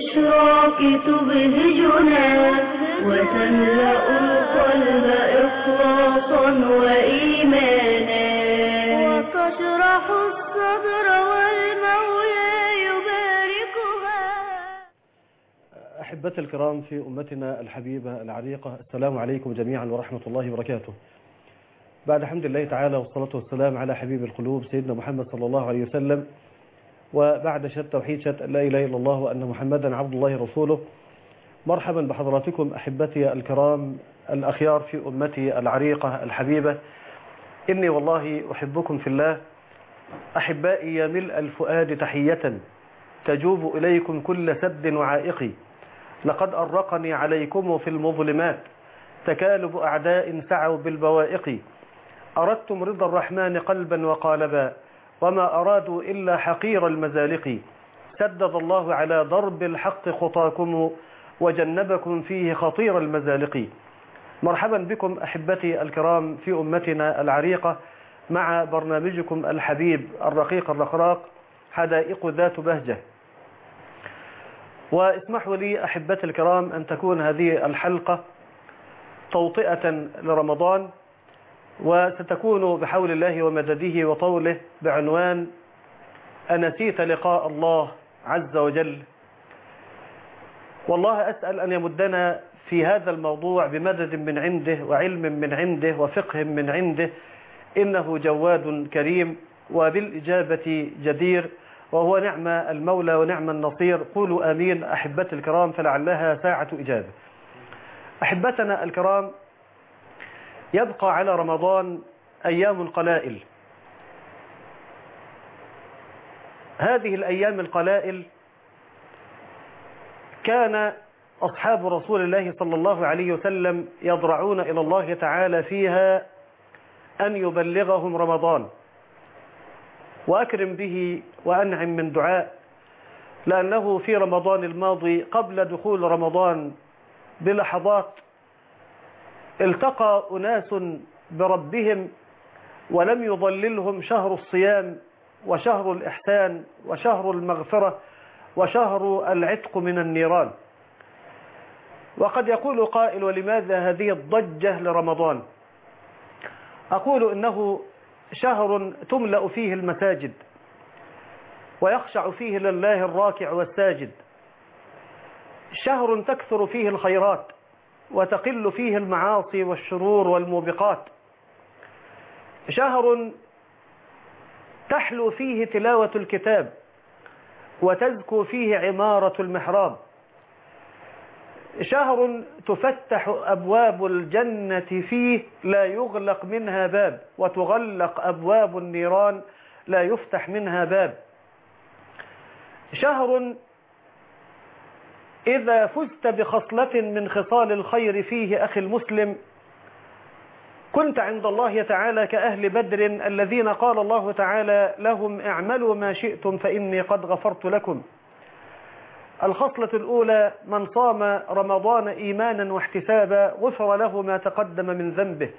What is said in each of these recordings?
بالإشراق تبهجنا وتملأ القلب إخلاصا وإيمانا وتشرح الصدر والمولى يباركها. أحبتي الكرام في أمتنا الحبيبة العريقة، السلام عليكم جميعا ورحمة الله وبركاته. بعد حمد الله تعالى والصلاة والسلام على حبيب القلوب سيدنا محمد صلى الله عليه وسلم، وبعد شهادة توحيد شهادة لا إله إلا الله وأن محمدا عبد الله رسوله، مرحبا بحضراتكم أحبتي الكرام الأخيار في أمتي العريقة الحبيبة. إني والله أحبكم في الله أحبائي يا ملء الفؤاد تحية تجوب إليكم كل سد وعائق. لقد أرقني عليكم في المظلمات تكالب أعداء سعوا بالبوائق. أردتم رضا الرحمن قلبا وقالبا وما أرادوا إلا حقير المزالق. سدد الله على ضرب الحق خطاكم وجنبكم فيه خطير المزالق. مرحبا بكم أحبتي الكرام في أمتنا العريقة مع برنامجكم الحبيب الرقيق الرقراق حدائق ذات بهجة. واسمحوا لي أحبتي الكرام أن تكون هذه الحلقة توطئة لرمضان، وستكون بحول الله ومدده وطوله بعنوان أنسيت لقاء الله عز وجل. والله أسأل أن يمدنا في هذا الموضوع بمدد من عنده وعلم من عنده وفقه من عنده، إنه جواد كريم وبالإجابة جدير، وهو نعم المولى ونعم النصير. قولوا آمين أحبتي الكرام فلعلها ساعة إجابة. أحبتنا الكرام، يبقى على رمضان أيام قلائل. هذه الأيام القلائل كان أصحاب رسول الله صلى الله عليه وسلم يضرعون إلى الله تعالى فيها أن يبلغهم رمضان، وأكرم به وأنعم من دعاء، لأنه في رمضان الماضي قبل دخول رمضان بلحظات التقى أناس بربهم ولم يضللهم شهر الصيام وشهر الإحسان وشهر المغفرة وشهر العتق من النيران. وقد يقول قائل: ولماذا هذه الضجة لرمضان؟ أقول إنه شهر تملأ فيه المساجد ويخشع فيه لله الراكع والساجد، شهر تكثر فيه الخيرات وتقل فيه المعاصي والشرور والموبقات، شهر تحلو فيه تلاوة الكتاب وتزكو فيه عمارة المحراب، شهر تفتح أبواب الجنة فيه لا يغلق منها باب، وتغلق أبواب النيران لا يفتح منها باب، شهر إذا فزت بخصلة من خصال الخير فيه أخي المسلم كنت عند الله تعالى كأهل بدر الذين قال الله تعالى لهم: اعملوا ما شئتم فإني قد غفرت لكم. الخصلة الأولى: من صام رمضان إيمانا واحتسابا غفر له ما تقدم من ذنبه.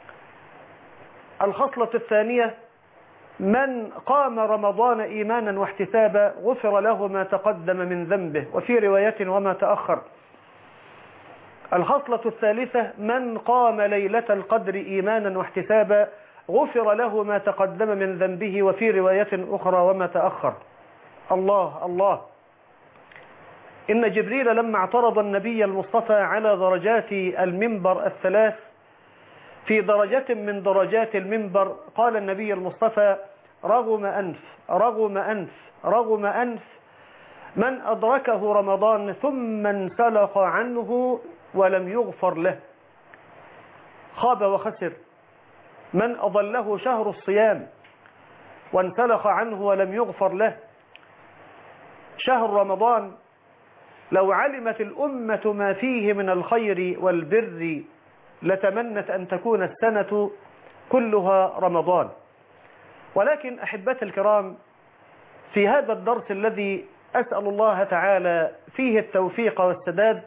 الخصلة الثانية: من قام رمضان إيمانا واحتسابا غفر له ما تقدم من ذنبه، وفي رواية وما تأخر. الخصلة الثالثة: من قام ليلة القدر إيمانا واحتسابا غفر له ما تقدم من ذنبه، وفي رواية أخرى وما تأخر. الله الله! إن جبريل لما اعترض النبي المصطفى على درجات المنبر الثلاث، في درجة من درجات المنبر قال النبي المصطفى: رغم أنف رغم أنف رغم أنف من أدركه رمضان ثم انسلخ عنه ولم يغفر له. خاب وخسر من أضله شهر الصيام وانسلخ عنه ولم يغفر له. شهر رمضان لو علمت الأمة ما فيه من الخير والبر لتمنت أن تكون السنة كلها رمضان. ولكن أحبتي الكرام، في هذا الدرس الذي أسأل الله تعالى فيه التوفيق والسداد،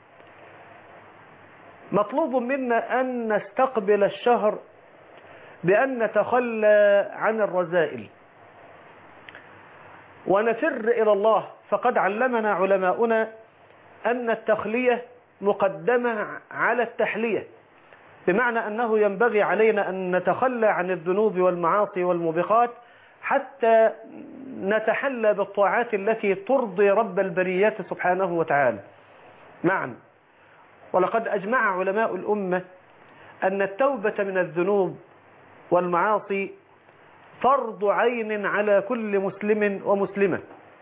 مطلوب منا أن نستقبل الشهر بأن نتخلى عن الرذائل ونفر إلى الله فقد علمنا علماؤنا أن التخلية مقدمة على التحلية، بمعنى أنه ينبغي علينا أن نتخلى عن الذنوب والمعاصي والموبقات حتى نتحلى بالطاعات التي ترضي رب البريات سبحانه وتعالى معا. ولقد أجمع علماء الأمة أن التوبة من الذنوب والمعاصي فرض عين على كل مسلم ومسلمة.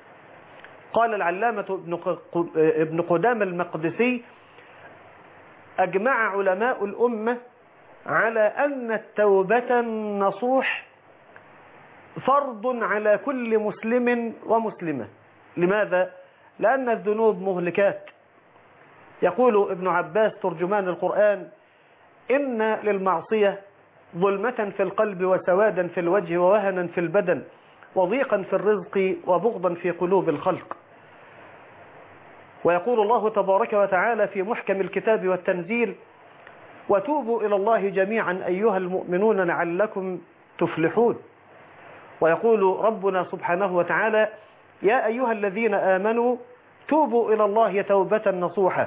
قال العلامة ابن قدامة المقدسي: أجمع علماء الأمة على أن التوبة النصوح فرض على كل مسلم ومسلمة. لماذا؟ لأن الذنوب مهلكات. يقول ابن عباس ترجمان القرآن: إن للمعصية ظلمة في القلب وسوادا في الوجه ووهنا في البدن وضيقا في الرزق وبغضا في قلوب الخلق. ويقول الله تبارك وتعالى في محكم الكتاب والتنزيل: وتوبوا إلى الله جميعا أيها المؤمنون لعلكم تفلحون. ويقول ربنا سبحانه وتعالى: يا أيها الذين آمنوا توبوا إلى الله توبة نصوحا.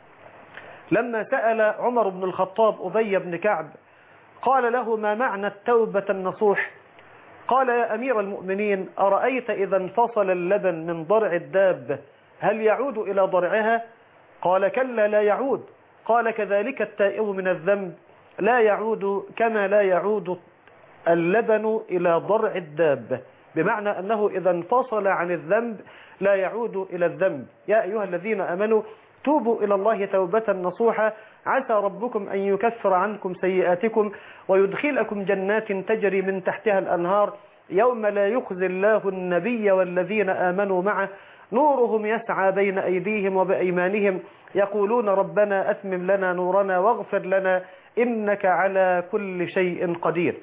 لما سأل عمر بن الخطاب أبي بن كعب قال له: ما معنى التوبة النصوح؟ قال: يا أمير المؤمنين، أرأيت إذا انفصل اللبن من ضرع الدابة هل يعود إلى ضرعها؟ قال: كلا لا يعود. قال: كذلك التائب من الذنب لا يعود كما لا يعود اللبن إلى ضرع الدابة، بمعنى أنه إذا انفصل عن الذنب لا يعود إلى الذنب. يا أيها الذين آمنوا توبوا إلى الله توبة نصوحا عسى ربكم أن يكفر عنكم سيئاتكم ويدخلكم جنات تجري من تحتها الأنهار يوم لا يخزي الله النبي والذين آمنوا معه نورهم يسعى بين أيديهم وبأيمانهم يقولون ربنا أتمم لنا نورنا واغفر لنا إنك على كل شيء قدير.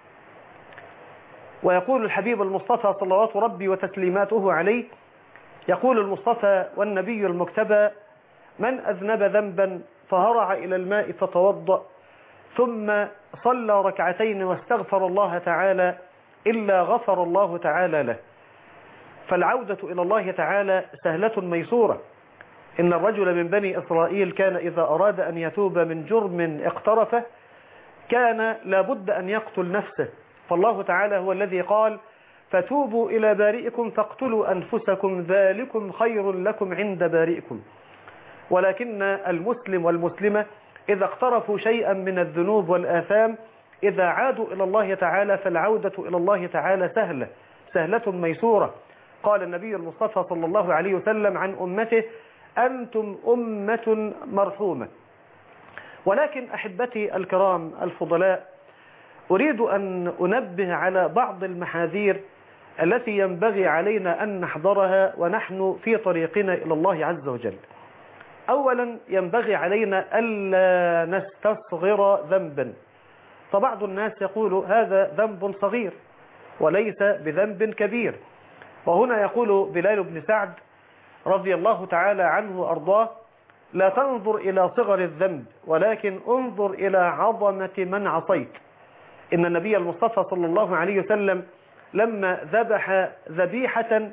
ويقول الحبيب المصطفى صلوات ربي وتسليماته عليه: يقول المصطفى والنبي المكتبى: من أذنب ذنبا فهرع إلى الماء فتوضأ ثم صلى ركعتين واستغفر الله تعالى إلا غفر الله تعالى له. فالعودة إلى الله تعالى سهلة ميسورة. إن الرجل من بني إسرائيل كان إذا أراد أن يتوب من جرم اقترفه كان لابد أن يقتل نفسه، فالله تعالى هو الذي قال: فتوبوا إلى بارئكم فاقتلوا أنفسكم ذلكم خير لكم عند بارئكم. ولكن المسلم والمسلمة إذا اقترفوا شيئا من الذنوب والآثام إذا عادوا إلى الله تعالى فالعودة إلى الله تعالى سهلة ميسورة. قال النبي المصطفى صلى الله عليه وسلم عن أمته: أنتم أمة مرحومة. ولكن أحبتي الكرام الفضلاء، أريد أن أنبه على بعض المحاذير التي ينبغي علينا أن نحضرها ونحن في طريقنا إلى الله عز وجل. أولا ينبغي علينا ألا نستصغر ذنبا. فبعض الناس يقول هذا ذنب صغير وليس بذنب كبير. وهنا يقول بلال بن سعد رضي الله تعالى عنه وأرضاه: لا تنظر إلى صغر الذنب ولكن انظر إلى عظمة من عصيت. إن النبي المصطفى صلى الله عليه وسلم لما ذبح ذبيحة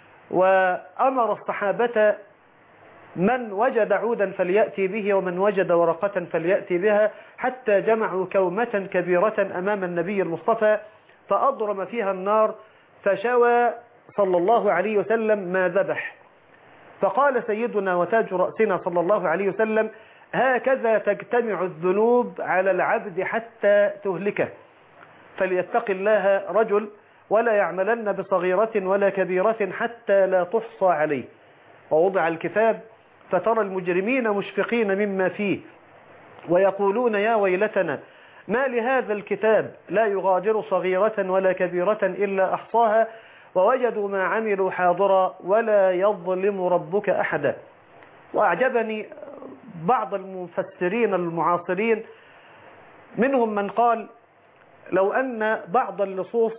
وأمر الصحابة من وجد عودا فليأتي به ومن وجد ورقة فليأتي بها حتى جمعوا كومة كبيرة أمام النبي المصطفى فأضرم فيها النار فشوى صلى الله عليه وسلم ما ذبح. فقال سيدنا وتاج رأسنا صلى الله عليه وسلم: هكذا تجتمع الذنوب على العبد حتى تهلكه، فليتق الله رجل ولا يعملن بصغيرة ولا كبيرة حتى لا تحصى عليه. ووضع الكتاب فترى المجرمين مشفقين مما فيه ويقولون يا ويلتنا ما لهذا الكتاب لا يغادر صغيرة ولا كبيرة إلا أحصاها ووجدوا ما عملوا حاضرا ولا يظلم ربك أحدا. وأعجبني بعض المفسرين المعاصرين منهم من قال: لو أن بعض اللصوص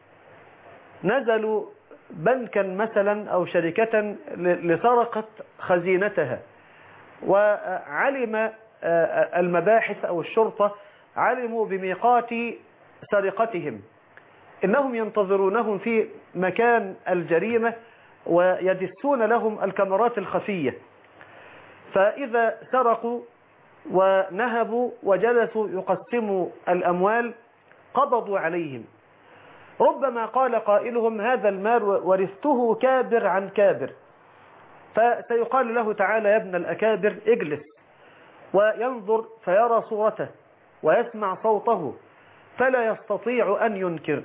نزلوا بنكا مثلا أو شركة لسرقة خزينتها وعلم المباحث أو الشرطة علموا بميقات سرقتهم، إنهم ينتظرونهم في مكان الجريمة ويدسون لهم الكاميرات الخفية، فإذا سرقوا ونهبوا وجلسوا يقسموا الأموال قبضوا عليهم. ربما قال قائلهم هذا المال ورثته كابر عن كابر، فسيقال له تعالى يا ابن الأكابر اجلس، وينظر فيرى صورته ويسمع صوته فلا يستطيع أن ينكر.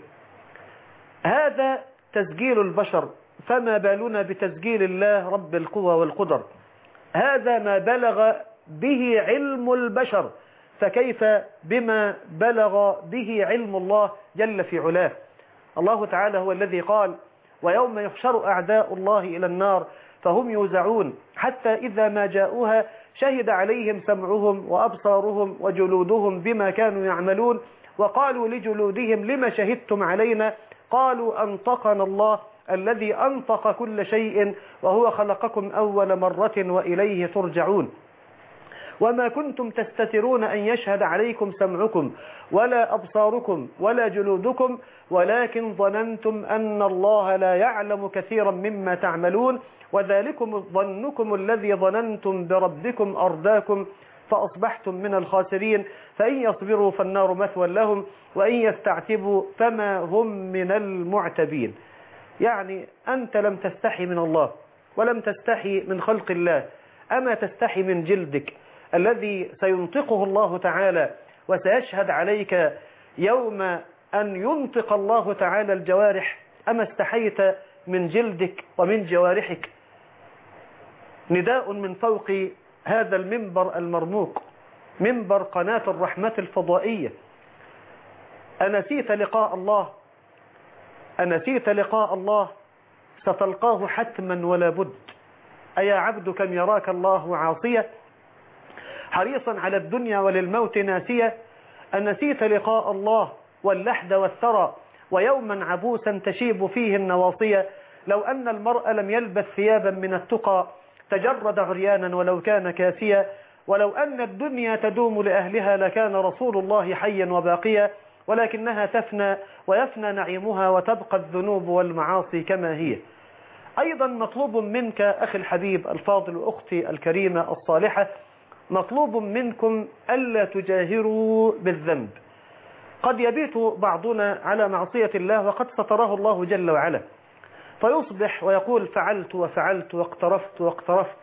هذا تسجيل البشر، فما بالنا بتسجيل الله رب القوى والقدر؟ هذا ما بلغ به علم البشر، فكيف بما بلغ به علم الله جل في علاه؟ الله تعالى هو الذي قال ويوم يحشر أعداء الله إلى النار فهم يوزعون حتى إذا ما جاءوها شهد عليهم سمعهم وأبصارهم وجلودهم بما كانوا يعملون وقالوا لجلودهم لما شهدتم علينا قالوا أنطقنا الله الذي أنطق كل شيء وهو خلقكم أول مرة وإليه ترجعون. وما كنتم تستترون أن يشهد عليكم سمعكم ولا أبصاركم ولا جلودكم ولكن ظننتم أن الله لا يعلم كثيرا مما تعملون وذلكم ظنكم الذي ظننتم بربكم أرداكم فأصبحتم من الخاسرين فإن يصبروا فالنار مثوى لهم وإن يستعتبوا فما هم من المعتبين. يعني أنت لم تستحي من الله ولم تستحي من خلق الله، أما تستحي من جلدك الذي سينطقه الله تعالى وسيشهد عليك يوم أن ينطق الله تعالى الجوارح؟ أما استحيت من جلدك ومن جوارحك؟ نداء من فوق هذا المنبر المرموق، منبر قناة الرحمة الفضائية: أنسيت لقاء الله؟ أنسيت لقاء الله؟ ستلقاه حتما ولا بد. أيا عبد كم يراك الله عاصية حريصا على الدنيا وللموت ناسية؟ أنسيت لقاء الله واللحد والثرى ويوما عبوسا تشيب فيه النواصية؟ لو أن المرء لم يلبس ثيابا من التقى تجرد عريانا ولو كان كاسيا، ولو أن الدنيا تدوم لأهلها لكان رسول الله حيا وباقيا، ولكنها تفنى ويفنى نعيمها وتبقى الذنوب والمعاصي كما هي. أيضا مطلوب منك أخي الحبيب الفاضل وأختي الكريمة الصالحة، مطلوب منكم ألا تجاهروا بالذنب. قد يبيت بعضنا على معصية الله وقد ستره الله جل وعلا، فيصبح ويقول فعلت وفعلت واقترفت واقترفت.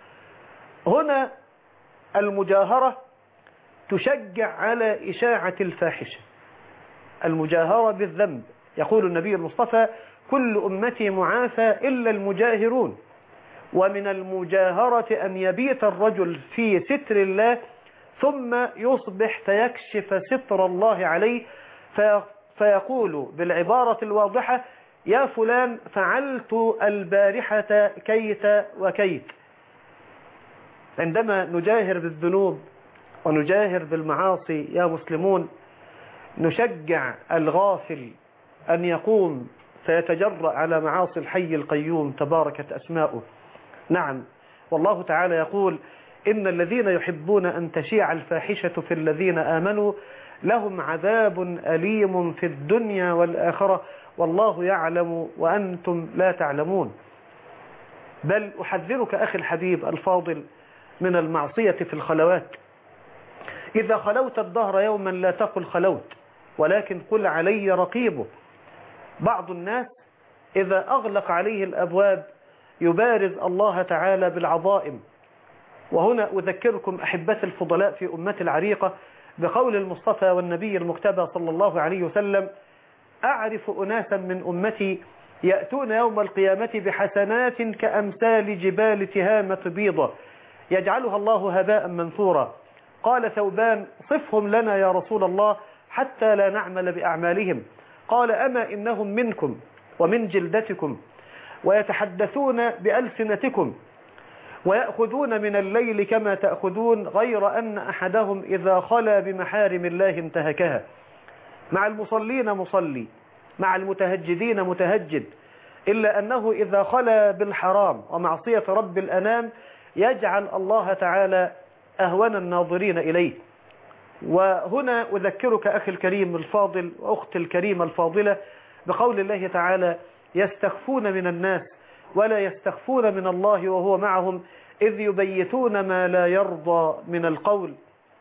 هنا المجاهرة تشجع على إشاعة الفاحشة، المجاهرة بالذنب. يقول النبي المصطفى كل أمتي معافى إلا المجاهرون. ومن المجاهرة أن يبيت الرجل في ستر الله ثم يصبح فيكشف ستر الله عليه فيقول بالعبارة الواضحة يا فلان فعلت البارحة كيت وكيت. عندما نجاهر بالذنوب ونجاهر بالمعاصي يا مسلمون نشجع الغافل أن يقوم فيتجرأ على معاصي الحي القيوم تباركت أسماؤه. نعم، والله تعالى يقول إن الذين يحبون أن تشيع الفاحشة في الذين آمنوا لهم عذاب أليم في الدنيا والآخرة والله يعلم وأنتم لا تعلمون. بل أحذرك أخي الحبيب الفاضل من المعصية في الخلوات. إذا خلوت الدهر يوما لا تقل خلوت ولكن قل علي رقيبه. بعض الناس إذا أغلق عليه الأبواب يبارز الله تعالى بالعظائم. وهنا أذكركم أحبتي الفضلاء في أمتي العريقة بقول المصطفى والنبي المجتبى صلى الله عليه وسلم أعرف أناسا من أمتي يأتون يوم القيامة بحسنات كأمثال جبال تهامة بيضة يجعلها الله هباء منثورا. قال ثوبان صفهم لنا يا رسول الله حتى لا نعمل بأعمالهم. قال أما إنهم منكم ومن جلدتكم ويتحدثون بألسنتكم ويأخذون من الليل كما تأخذون غير أن أحدهم إذا خلا بمحارم الله انتهكها. مع المصلين مصلي مع المتهجدين متهجد، إلا أنه إذا خلا بالحرام ومعصية رب الأنام يجعل الله تعالى أهون الناظرين إليه. وهنا أذكرك أخي الكريم الفاضل وأختي الكريمة الفاضلة بقول الله تعالى يستخفون من الناس ولا يستخفون من الله وهو معهم إذ يبيتون ما لا يرضى من القول.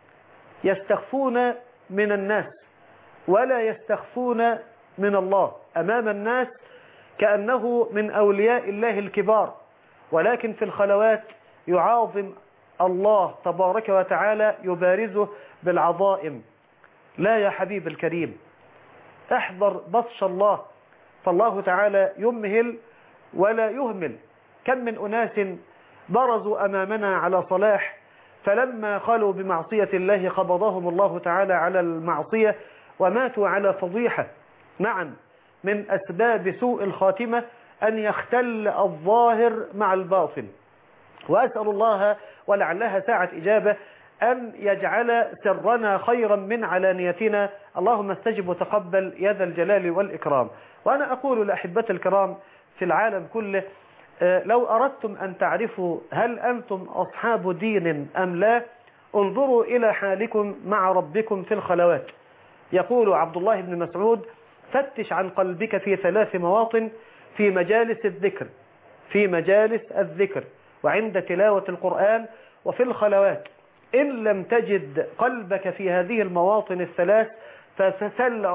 يستخفون من الناس ولا يستخفون من الله أمام الناس كأنه من أولياء الله الكبار، ولكن في الخلوات يعاظم الله تبارك وتعالى، يبارزه بالعظائم. لا يا حبيب الكريم، احذر بطش الله، فالله تعالى يمهل ولا يهمل. كم من أناس برزوا أمامنا على صلاح، فلما خلوا بمعصية الله قبضهم الله تعالى على المعصية وماتوا على فضيحة. نعم، من أسباب سوء الخاتمة أن يختل الظاهر مع الباطن. وأسأل الله ولعلها ساعة إجابة أن يجعل سرنا خيرا من علانيتنا. اللهم استجب وتقبل يا ذا الجلال والإكرام. وأنا أقول لأحبة الكرام في العالم كله، لو أردتم أن تعرفوا هل أنتم أصحاب دين أم لا، انظروا إلى حالكم مع ربكم في الخلوات. يقول عبد الله بن مسعود: فتش عن قلبك في 3 مواطن: في مجالس الذكر، في مجالس الذكر، وعند تلاوة القرآن، وفي الخلوات. إن لم تجد قلبك في هذه المواطن ال3 فسل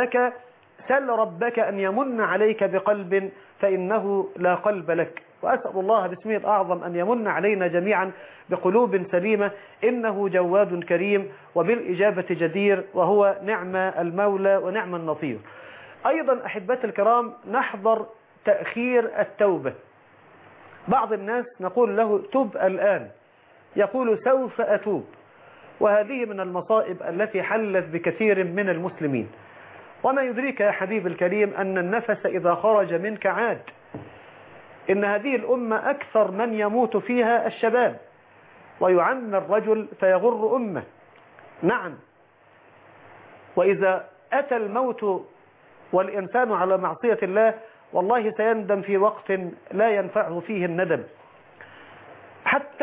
ربك أن يمن عليك بقلب، فإنه لا قلب لك. وأسأل الله باسمه الأعظم أن يمن علينا جميعا بقلوب سليمة، إنه جواد كريم وبالإجابة جدير، وهو نعم المولى ونعم النصير. أيضا أحبتي الكرام، نحضر تأخير التوبة. بعض الناس نقول له: تب الآن، يقول: سوف أتوب. وهذه من المصائب التي حلت بكثير من المسلمين. وما يدريك يا حبيب الكريم أن النفس إذا خرج منك عاد. إن هذه الأمة أكثر من يموت فيها الشباب، ويعمر الرجل فيغر أمه. نعم، وإذا أتى الموت والإنسان على معصية الله والله سيندم في وقت لا ينفعه فيه الندم. حتى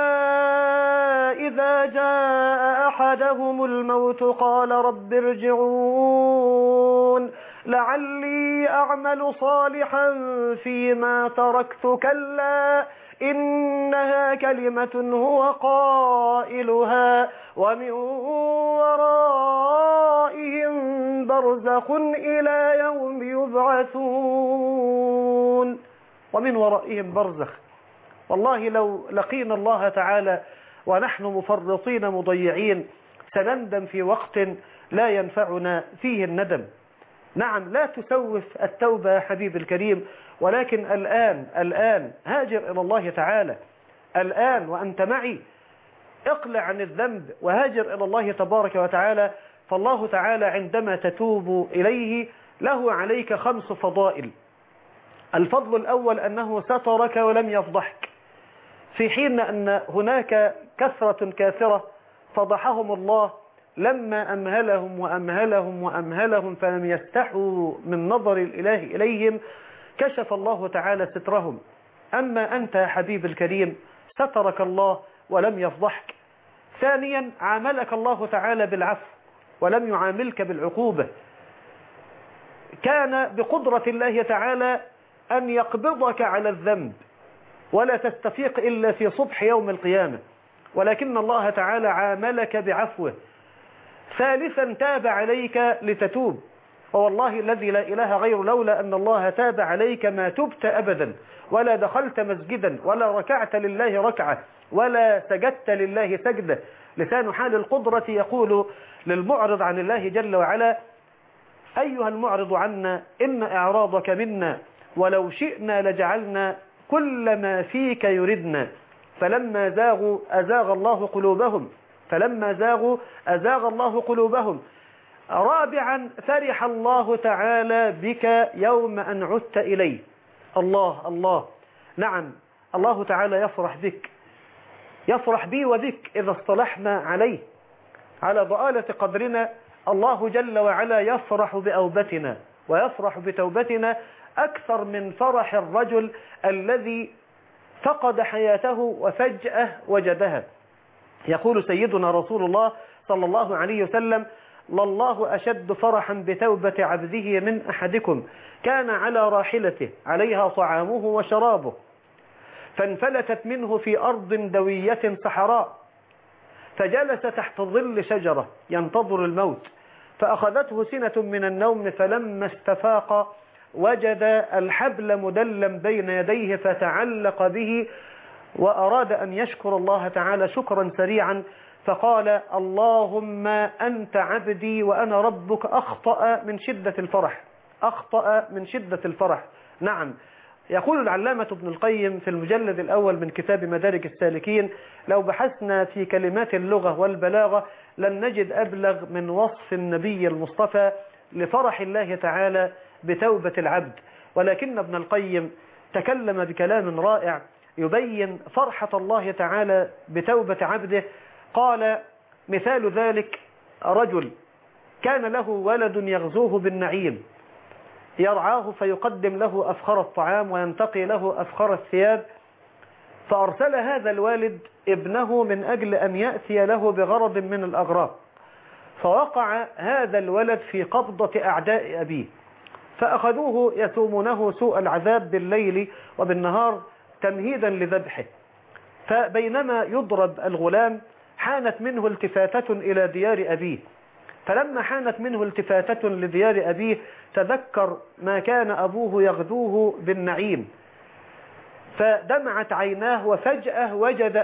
إذا جاء أحدهم الموت قال رب ارجعون لعلي أعمل صالحا فيما تركت كلا إنها كلمة هو قائلها ومن ورائهم برزخ إلى يوم يبعثون. ومن ورائهم برزخ. والله لو لقينا الله تعالى ونحن مفرطين مضيعين سنندم في وقت لا ينفعنا فيه الندم. نعم، لا تسوف التوبة يا حبيب الكريم، ولكن الآن هاجر إلى الله تعالى الآن وأنت معي. اقلع عن الذنب وهاجر إلى الله تبارك وتعالى، فالله تعالى عندما تتوب إليه له عليك 5 فضائل. الفضل الأول أنه سترك ولم يفضحك، في حين أن هناك كثرة كاثرة فضحهم الله لما أمهلهم فلم يستحوا من نظر الإله إليهم، كشف الله تعالى سترهم. أما أنت يا حبيب الكريم سترك الله ولم يفضحك. ثانيا، عاملك الله تعالى بالعفو ولم يعاملك بالعقوبة. كان بقدرة الله تعالى أن يقبضك على الذنب ولا تستفيق إلا في صبح يوم القيامة، ولكن الله تعالى عاملك بعفوه. ثالثا، تاب عليك لتتوب، ووالله الذي لا إله غيره لولا أن الله تاب عليك ما تبت أبدا، ولا دخلت مسجدا، ولا ركعت لله ركعة، ولا سجدت لله سجدة. لسان حال القدرة يقول للمعرض عن الله جل وعلا: أيها المعرض عنا إن إعراضك منا ولو شئنا لجعلنا كل ما فيك يردنا. فلما زاغوا أزاغ الله قلوبهم. رابعا، فرح الله تعالى بك يوم أن عدت إليه. الله نعم، الله تعالى يفرح بك، يفرح بي وبك إذا اصطلحنا عليه على ضآلة قدرنا. الله جل وعلا يفرح بأوبتنا ويفرح بتوبتنا أكثر من فرح الرجل الذي فقد حياته وفجأة وجدها. يقول سيدنا رسول الله صلى الله عليه وسلم: لله أشد فرحا بتوبة عبده من أحدكم كان على راحلته عليها طعامه وشرابه فانفلتت منه في أرض دوية صحراء فجلس تحت ظل شجرة ينتظر الموت فأخذته سنة من النوم فلما استفاق وجد الحبل مدلا بين يديه فتعلق به وأراد أن يشكر الله تعالى شكرا سريعا فقال اللهم أنت عبدي وأنا ربك. أخطأ من شدة الفرح. نعم، يقول العلامة ابن القيم في المجلد الأول من كتاب مدارج السالكين لو بحثنا في كلمات اللغة والبلاغة لن نجد أبلغ من وصف النبي المصطفى لفرح الله تعالى بتوبة العبد، ولكن ابن القيم تكلم بكلام رائع يبين فرحة الله تعالى بتوبة عبده. قال مثال ذلك رجل كان له ولد يغزوه بالنعيم يرعاه فيقدم له أفخر الطعام وينتقي له أفخر الثياب، فأرسل هذا الوالد ابنه من أجل أن يأتي له بغرض من الأغراض، فوقع هذا الولد في قبضة أعداء أبيه فأخذوه يسومونه سوء العذاب بالليل وبالنهار تمهيدا لذبحه. فبينما يضرب الغلام حانت منه التفاتة إلى ديار أبيه، فلما حانت منه التفاتة لديار أبيه تذكر ما كان أبوه يغذوه بالنعيم فدمعت عيناه وفجأة وجد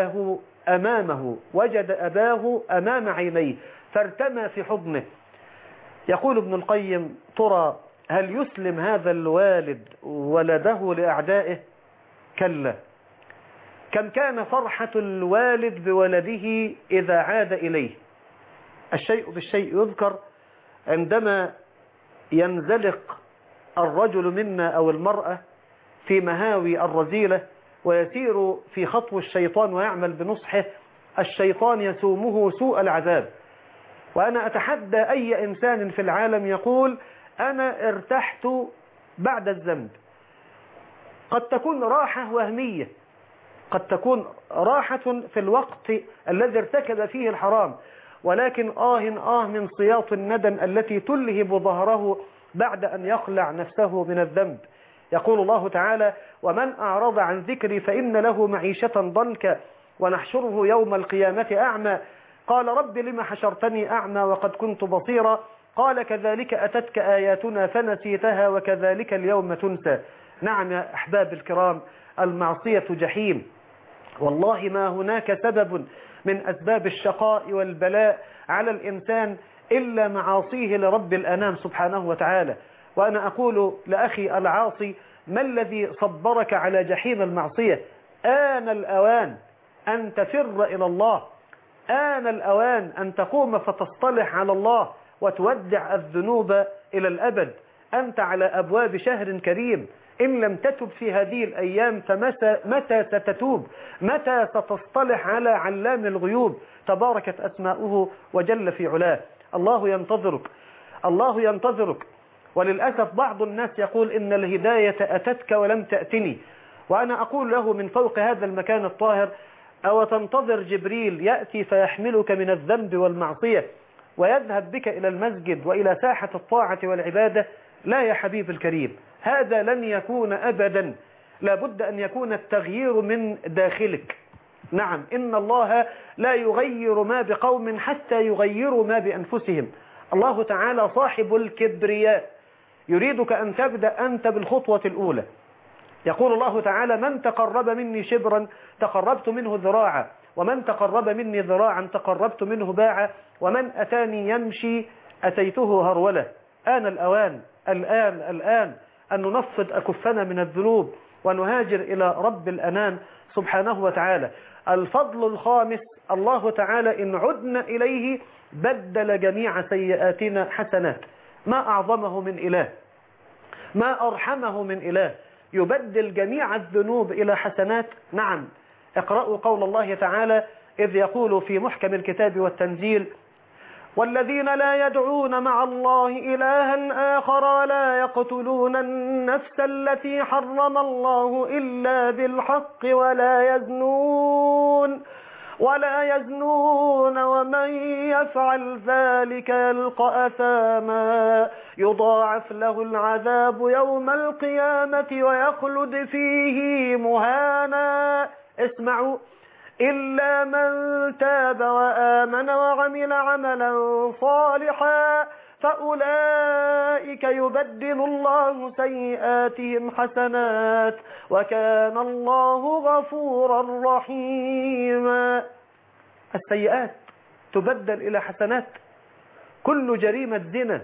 أباه أمام عينيه فارتمى في حضنه. يقول ابن القيم ترى هل يسلم هذا الوالد ولده لأعدائه؟ كلا. كم كان فرحة الوالد بولده إذا عاد إليه. الشيء بالشيء يذكر. عندما ينزلق الرجل منا أو المرأة في مهاوي الرذيلة ويسير في خطو الشيطان ويعمل بنصحه الشيطان يسومه سوء العذاب. وأنا أتحدى أي إنسان في العالم يقول أنا ارتحت بعد الذنب. قد تكون راحة وهمية، قد تكون راحة في الوقت الذي ارتكب فيه الحرام، ولكن من سياط الندم التي تلهب ظهره بعد أن يخلع نفسه من الذنب. يقول الله تعالى ومن أعرض عن ذكري فإن له معيشة ضنكا ونحشره يوم القيامة أعمى قال رب لما حشرتني أعمى وقد كنت بصيرا قال كذلك أتتك آياتنا فنسيتها وكذلك اليوم تنسى. نعم يا أحباب الكرام، المعصية جحيم، والله ما هناك سبب من أسباب الشقاء والبلاء على الإنسان إلا معاصيه لرب الأنام سبحانه وتعالى. وأنا أقول لأخي العاصي ما الذي صبرك على جحيم المعصية؟ آن الأوان أن تفر إلى الله، آن الأوان أن تقوم فتصطلح على الله وتودع الذنوب إلى الأبد. أنت على أبواب شهر كريم، إن لم تتب في هذه الأيام فمتى ستتوب؟ متى ستصطلح على علام الغيوب تباركت أسماؤه وجل في علاه؟ الله ينتظرك، الله ينتظرك. وللأسف بعض الناس يقول إن الهداية أتتك ولم تأتني، وأنا أقول له من فوق هذا المكان الطاهر أو تنتظر جبريل يأتي فيحملك من الذنب والمعصية ويذهب بك إلى المسجد وإلى ساحة الطاعة والعبادة؟ لا يا حبيب الكريم، هذا لن يكون أبدا، لابد أن يكون التغيير من داخلك. نعم، إن الله لا يغير ما بقوم حتى يغيروا ما بأنفسهم. الله تعالى صاحب الكبرياء، يريدك أن تبدأ أنت بالخطوة الأولى. يقول الله تعالى من تقرب مني شبرا تقربت منه ذراعا ومن تقرب مني ذراعا تقربت منه باعا ومن أتاني يمشي أتيته هرولة. آن الأوان، الآن أن ننفض أكفنا من الذنوب ونهاجر إلى رب الأنام سبحانه وتعالى. الفضل الخامس، الله تعالى إن عدنا إليه بدل جميع سيئاتنا حسنات. ما أعظمه من إله، ما أرحمه من إله، يبدل جميع الذنوب إلى حسنات. نعم، اقرأوا قول الله تعالى إذ يقول في محكم الكتاب والتنزيل والذين لا يدعون مع الله إلها آخر ولا يقتلون النفس التي حرم الله إلا بالحق ولا يزنون ولا يزنون ومن يفعل ذلك يلقى أثاما يضاعف له العذاب يوم القيامة ويخلد فيه مهانا. اسمعوا: إلا من تاب وآمن وعمل عملا صالحا فأولئك يبدل الله سيئاتهم حسنات وكان الله غفورا رحيما. السيئات تبدل إلى حسنات. كل جريمة زنا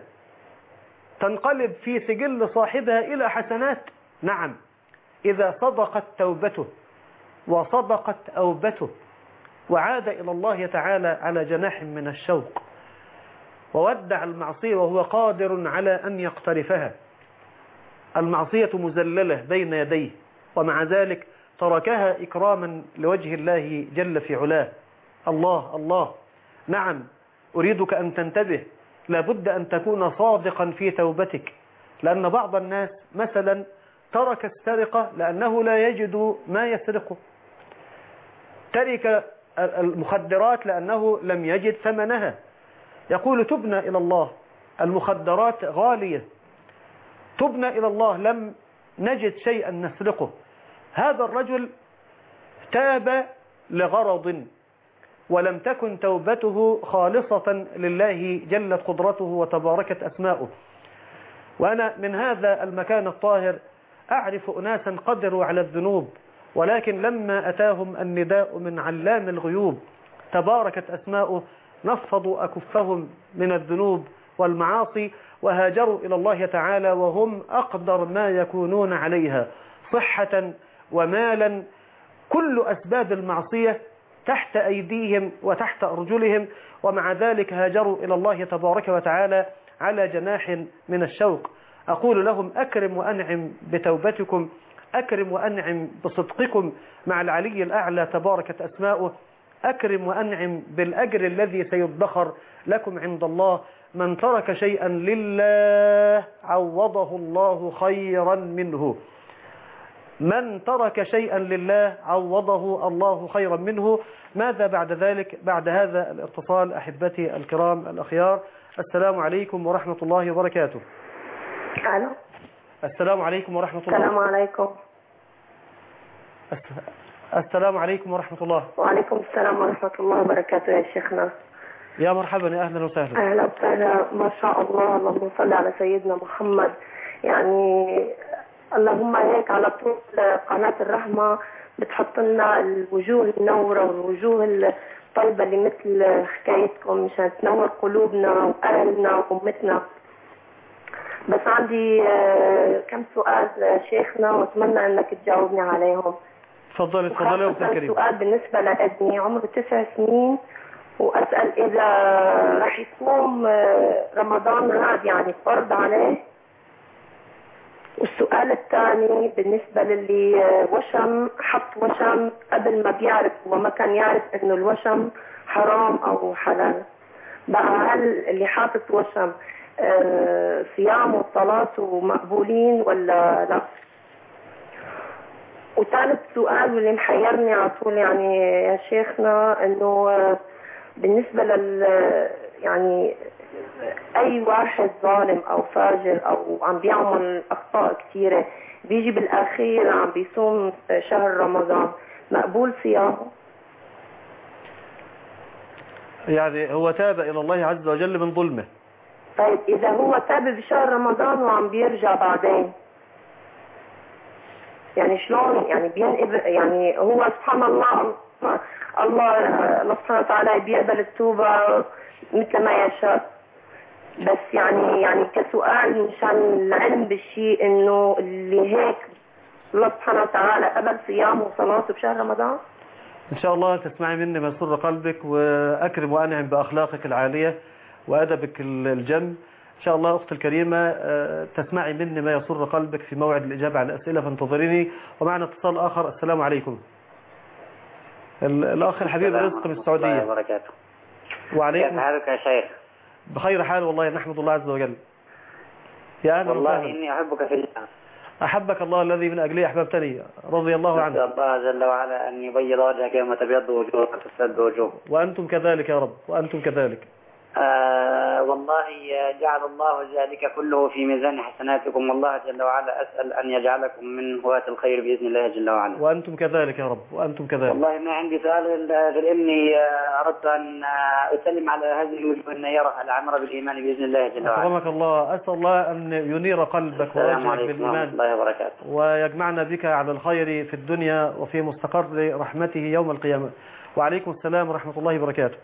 تنقلب في سجل صاحبها إلى حسنات. نعم، إذا صدقت توبته وصدقت أوبته وعاد إلى الله تعالى على جناح من الشوق وودع المعصية وهو قادر على أن يقترفها. المعصية مذللة بين يديه ومع ذلك تركها إكراما لوجه الله جل في علاه. الله الله. نعم، أريدك أن تنتبه، لابد أن تكون صادقا في توبتك، لأن بعض الناس مثلا ترك السرقة لأنه لا يجد ما يسرقه، ترك المخدرات لأنه لم يجد ثمنها، يقول تبنا إلى الله، المخدرات غالية، تبنا إلى الله، لم نجد شيئا نسرقه. هذا الرجل تاب لغرض ولم تكن توبته خالصة لله جلت قدرته وتباركت أسماؤه. وأنا من هذا المكان الطاهر أعرف أناسا قدروا على الذنوب، ولكن لما أتاهم النداء من علام الغيوب تباركت أسماؤه نفضوا أكفهم من الذنوب والمعاصي وهاجروا إلى الله تعالى وهم أقدر ما يكونون عليها صحة ومالا. كل أسباب المعصية تحت أيديهم وتحت أرجلهم، ومع ذلك هاجروا إلى الله تبارك وتعالى على جناح من الشوق. أقول لهم: أكرم وأنعم بتوبتكم، أكرم وأنعم بصدقكم مع العلي الأعلى تباركت أسماؤه، أكرم وأنعم بالأجر الذي سيدخر لكم عند الله. من ترك شيئا لله عوضه الله خيرا منه، من ترك شيئا لله عوضه الله خيرا منه. ماذا بعد ذلك؟ بعد هذا الاتصال أحبتي الكرام الأخيار، السلام عليكم ورحمة الله وبركاته. الو. السلام عليكم ورحمة الله. السلام عليكم. السلام عليكم ورحمة الله. وعليكم السلام ورحمة الله وبركاته يا شيخنا. يا مرحبا، يا أهلا وسهلا. أهلا وسهلا، ما شاء الله، اللهم صل على سيدنا محمد. يعني اللهم هيك على طول قناة الرحمة بتحط لنا الوجوه المنورة والوجوه الطيبة اللي مثل حكايتكم مشان تنور قلوبنا وأهلنا وأمتنا. بس عندي كم سؤال شيخنا وأتمنى أنك تجاوبني عليهم. تفضلي تفضلي يا أستاذ كريم. سؤال بالنسبة لابني عمره 9 سنين، وأسأل إذا رح يصوم رمضان هذا يعني فرض عليه. والسؤال الثاني بالنسبة للي وشم، حط وشم قبل ما بيعرف وما كان يعرف إنه الوشم حرام أو حلال، بقى هل اللي حاطط وشم صيامه وصلاته مقبولين ولا لا؟ وثالث سؤال واللي محيرني على طول يعني يا شيخنا انه بالنسبه يعني اي واحد ظالم او فاجر او عم بيعمل اخطاء كثيره بيجي بالاخير عم بيصوم شهر رمضان، مقبول صيامه؟ يعني هو تاب الى الله عز وجل من ظلمه. طيب اذا هو تاب بشهر رمضان وعم بيرجع بعدين، يعني شلون يعني بينقب؟ يعني هو سبحان الله الله سبحانه وتعالى بيقبل التوبة مثل ما يشاء، بس يعني كسؤال مشان العلم بالشيء انه اللي هيك الله سبحانه وتعالى قبل صيامه وصلاته بشهر رمضان. ان شاء الله تسمعي مني ما يسر قلبك، واكرم وانعم باخلاقك العالية وادبك الجم. إن شاء الله أختي الكريمة تسمعي مني ما يسر قلبك في موعد الإجابة على الأسئلة، فانتظريني. ومعنا اتصال آخر. السلام عليكم. الأخ الحبيب رزق من السعودية. الله وبركاته. وعليكم. كيف حالك يا شيخ؟ بخير حال والله، نحمد الله عز وجل. يا أهلا والله وسهلا. إني أحبك في الله. أحبك الله الذي من أجله أحببتني، رضي الله عنك. نسأل الله جل وعلا أن يبيض وجهك يوم تبيض وجوهك وتسود وجوهك. وأنتم كذلك يا رب، وأنتم كذلك. والله جعل الله ذلك كله في ميزان حسناتكم، والله جل وعلا أسأل أن يجعلكم من هواة الخير بإذن الله جل وعلا. وأنتم كذلك يا رب، وأنتم كذلك. والله ما عندي سؤال غير إني أردت أن أسلم على هذه الوجوه النيرة العامرة بالإيمان بإذن الله جل وعلا. أكرمك الله، أسأل الله أن ينير قلبك ووجهك بالإيمان الله وبركاته، ويجمعنا بك على الخير في الدنيا وفي مستقر رحمته يوم القيامة. وعليكم السلام ورحمة الله وبركاته.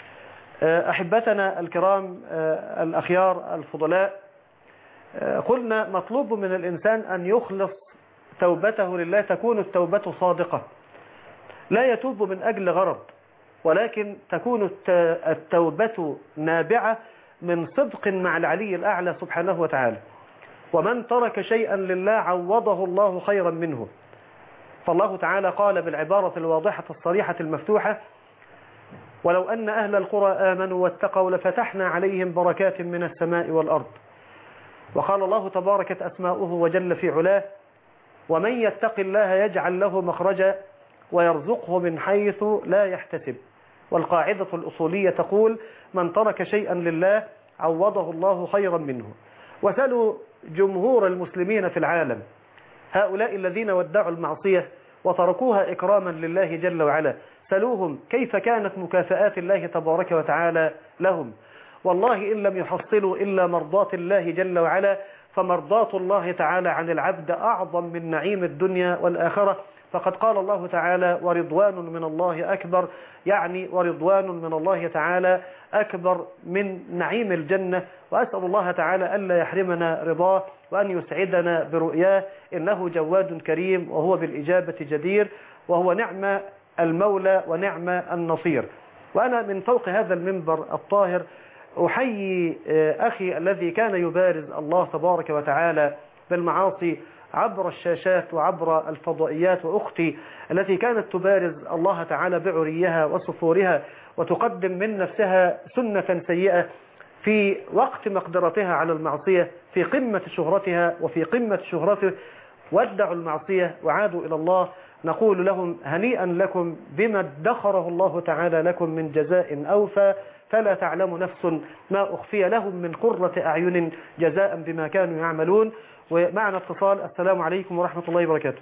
أحبتنا الكرام الأخيار الفضلاء، قلنا مطلوب من الإنسان أن يخلص توبته لله، تكون التوبة صادقة، لا يتوب من أجل غرض، ولكن تكون التوبة نابعة من صدق مع العلي الأعلى سبحانه وتعالى. ومن ترك شيئا لله عوضه الله خيرا منه. فالله تعالى قال بالعبارة الواضحة الصريحة المفتوحة: ولو أن أهل القرى آمنوا واتقوا لفتحنا عليهم بركات من السماء والأرض. وقال الله تباركت أسماؤه وجل في علاه: ومن يتق الله يجعل له مخرجا ويرزقه من حيث لا يحتسب. والقاعدة الأصولية تقول: من ترك شيئا لله عوضه الله خيرا منه. وسألوا جمهور المسلمين في العالم، هؤلاء الذين ودعوا المعصية وتركوها إكراما لله جل وعلا، سألوهم كيف كانت مكافآت الله تبارك وتعالى لهم. والله إن لم يحصلوا إلا مرضات الله جل وعلا، فمرضات الله تعالى عن العبد أعظم من نعيم الدنيا والآخرة. فقد قال الله تعالى: ورضوان من الله أكبر، يعني ورضوان من الله تعالى أكبر من نعيم الجنة. وأسأل الله تعالى ألا يحرمنا رضاه وأن يسعدنا برؤياه، إنه جواد كريم وهو بالإجابة جدير، وهو نعم المولى ونعم النصير. وأنا من فوق هذا المنبر الطاهر أحيي أخي الذي كان يبارز الله تبارك وتعالى بالمعاصي عبر الشاشات وعبر الفضائيات، وأختي التي كانت تبارز الله تعالى بعريها وصفورها وتقدم من نفسها سنة سيئة في وقت مقدرتها على المعصية، في قمة شهرتها وفي قمة شهرته، وادعوا المعصية وعادوا إلى الله. نقول لهم: هنيئا لكم بما ادخره الله تعالى لكم من جزاء أوفى، فلا تعلم نفس ما أخفي لهم من قرة أعين جزاء بما كانوا يعملون. ومعنا اتصال. السلام عليكم ورحمة الله وبركاته.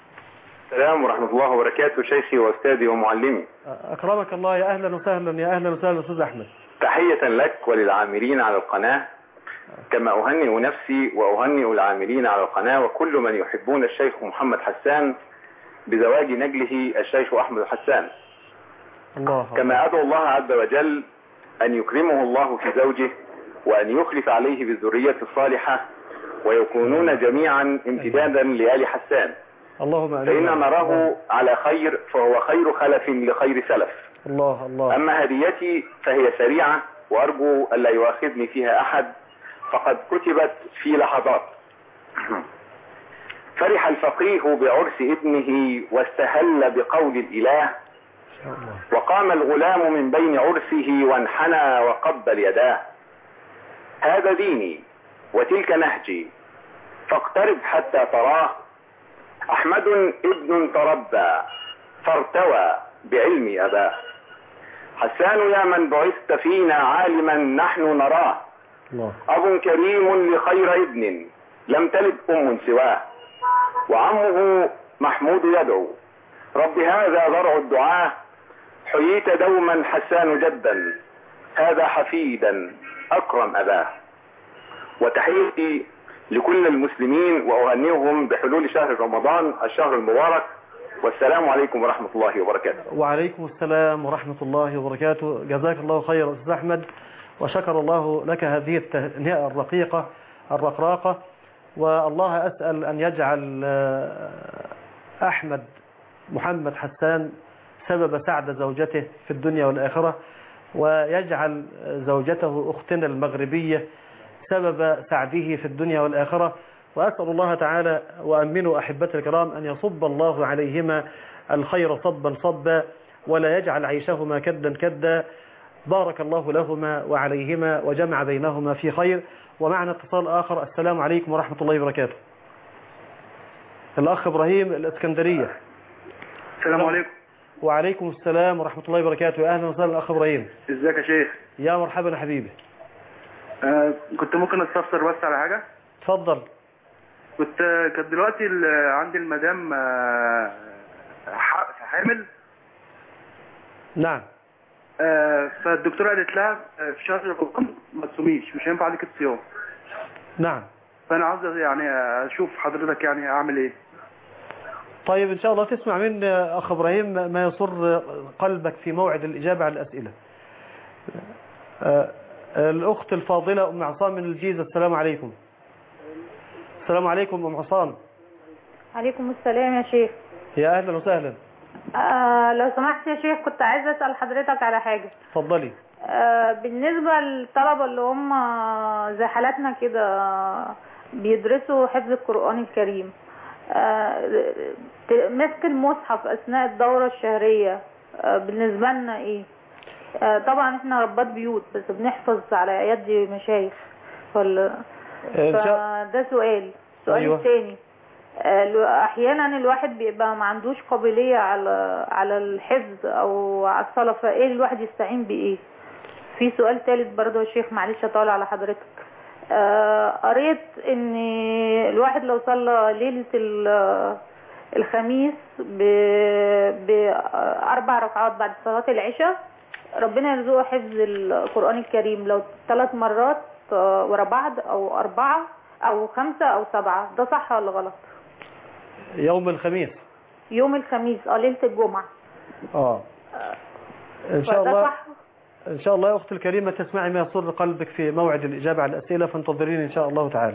السلام ورحمة الله وبركاته شيخي وأستاذي ومعلمي. أكرمك الله، يا أهلا وسهلا، يا أهلا وسهلا أستاذ أحمد. تحية لك وللعاملين على القناة، كما أهنئ نفسي وأهنئ العاملين على القناة وكل من يحبون الشيخ محمد حسان بزواج نجله الشيخ أحمد حسان. الله. كما أدعو الله عز وجل أن يكرمه الله في زوجه، وأن يخلف عليه بالذرية الصالحة، ويكونون جميعا امتدادا لآل حسان. اللهم آمين. فإن نراه على خير، فهو خير خلف لخير سلف. الله الله. أما هديتي فهي سريعة، وأرجو ألا يؤاخذني فيها أحد، فقد كتبت في لحظات. فرح الفقيه بعرس ابنه واستهل بقول الإله، وقام الغلام من بين عرسه وانحنى وقبل يداه. هذا ديني وتلك نهجي، فاقترب حتى تراه. أحمد ابن تربى فارتوى بعلم أباه. حسان يا من بعثت فينا عالما نحن نراه. أب كريم لخير ابن لم تلد سواه. وعمه محمود يدعو رب هذا ضرع الدعاء. حييت دوما حسان جدا، هذا حفيدا أكرم أباه. وتحياتي لكل المسلمين وأهنئهم بحلول شهر رمضان الشهر المبارك، والسلام عليكم ورحمة الله وبركاته. وعليكم السلام ورحمة الله وبركاته. جزاك الله خير أستاذ أحمد، وشكر الله لك هذه التهنئة الرقيقة الرقراقة. والله أسأل أن يجعل أحمد محمد حسان سبب سعد زوجته في الدنيا والآخرة، ويجعل زوجته أختنا المغربية سبب سعده في الدنيا والآخرة. وأسأل الله تعالى وأمنوا أحبتي الكرام أن يصب الله عليهما الخير صبا صبا، ولا يجعل عيشهما كدا كدا. بارك الله لهما وعليهما وجمع بينهما في خير. ومعنا اتصال آخر. السلام عليكم ورحمة الله وبركاته. الأخ إبراهيم الإسكندرية. السلام عليكم. وعليكم السلام ورحمة الله وبركاته. يا أهلا وسهلا الأخ إبراهيم. ازيك يا شيخ؟ يا مرحبا يا حبيبي. كنت ممكن استفسر بس على حاجة؟ اتفضل. كانت دلوقتي عندي المدام حامل. نعم. فالدكتورة قالت لها في شهر رمضان ما تصوميش، مش هينفع عليك الصيام. نعم. فأنا عاوز يعني أشوف حضرتك يعني أعمل إيه. طيب إن شاء الله تسمع من أخ إبراهيم ما يسر قلبك في موعد الإجابة على الأسئلة. الأخت الفاضلة أم عصام من الجيزة. السلام عليكم. السلام عليكم أم عصام. عليكم السلام يا شيخ. يا أهلا وسهلا. لو سمحت يا شيخ كنت عايزة أسأل حضرتك على حاجة. اتفضلي. بالنسبة للطلبة اللي هم زي حالاتنا كده بيدرسوا حفظ القرآن الكريم، مسك المصحف أثناء الدورة الشهرية بالنسبة لنا إيه؟ طبعا احنا ربات بيوت بس بنحفظ على يد مشايخ فده سؤال. أيوة. الثاني، احيانا الواحد بيبقى ما عندوش قابلية على الحفظ او على الصلاة، فايه الواحد يستعين بايه؟ في سؤال ثالث برضه يا شيخ، معلش اطول على حضرتك. قريت ان الواحد لو صلى ليلة الخميس ب4 ركعات بعد صلاة العشاء ربنا يرزقه حفظ القرآن الكريم لو 3 مرات ورا بعض او 4 او 5 او 7، ده صح ولا غلط؟ يوم الخميس. يوم الخميس ليلة الجمعة. ان شاء الله صح؟ ان شاء الله يا اختي الكريمة تسمعي ما يسر قلبك في موعد الإجابة على الأسئلة، فانتظرين ان شاء الله تعالى.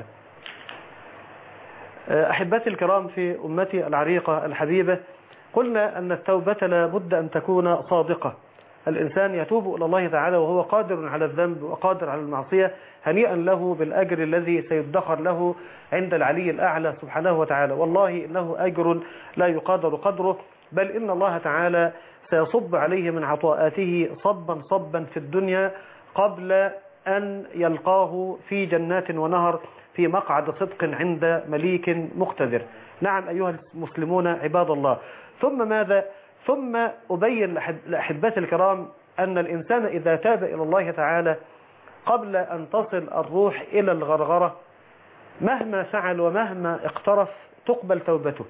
أحبتي الكرام في أمتي العريقة الحبيبة، قلنا أن التوبة لابد أن تكون صادقة. الإنسان يتوب إلى الله تعالى وهو قادر على الذنب وقادر على المعصية، هنيئا له بالأجر الذي سيدخر له عند العلي الأعلى سبحانه وتعالى. والله إنه أجر لا يقدر قدره، بل إن الله تعالى سيصب عليه من عطاءاته صبا صبا في الدنيا قبل أن يلقاه في جنات ونهر في مقعد صدق عند مليك مقتدر. نعم أيها المسلمون عباد الله. ثم ماذا؟ ثم أبين لأحبتي الكرام أن الإنسان إذا تاب إلى الله تعالى قبل أن تصل الروح إلى الغرغرة مهما فعل ومهما اقترف تقبل توبته.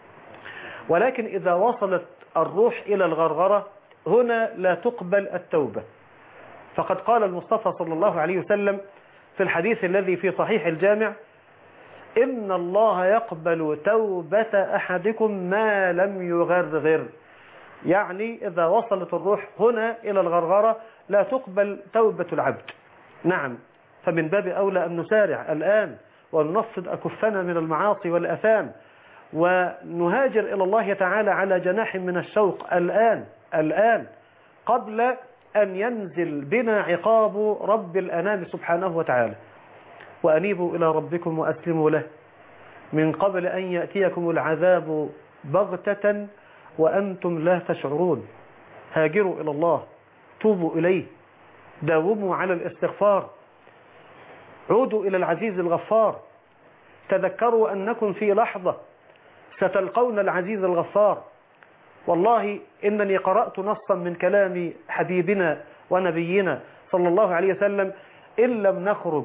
ولكن إذا وصلت الروح إلى الغرغرة هنا لا تقبل التوبة. فقد قال المصطفى صلى الله عليه وسلم في الحديث الذي في صحيح الجامع: إن الله يقبل توبة أحدكم ما لم يغرغر. يعني إذا وصلت الروح هنا إلى الغرغرة لا تقبل توبة العبد. نعم، فمن باب أولى أن نسارع الآن وننفض أكفنا من المعاصي والأثام ونهاجر إلى الله تعالى على جناح من الشوق الآن قبل أن ينزل بنا عقاب رب الأنام سبحانه وتعالى. وأنيبوا إلى ربكم وأسلموا له من قبل أن يأتيكم العذاب بغتة وأنتم لا تشعرون. هاجروا إلى الله، توبوا إليه، داوموا على الاستغفار، عودوا إلى العزيز الغفار، تذكروا أنكم في لحظة ستلقون العزيز الغفار. والله إنني قرأت نصا من كلام حبيبنا ونبينا صلى الله عليه وسلم: إن لم نخرج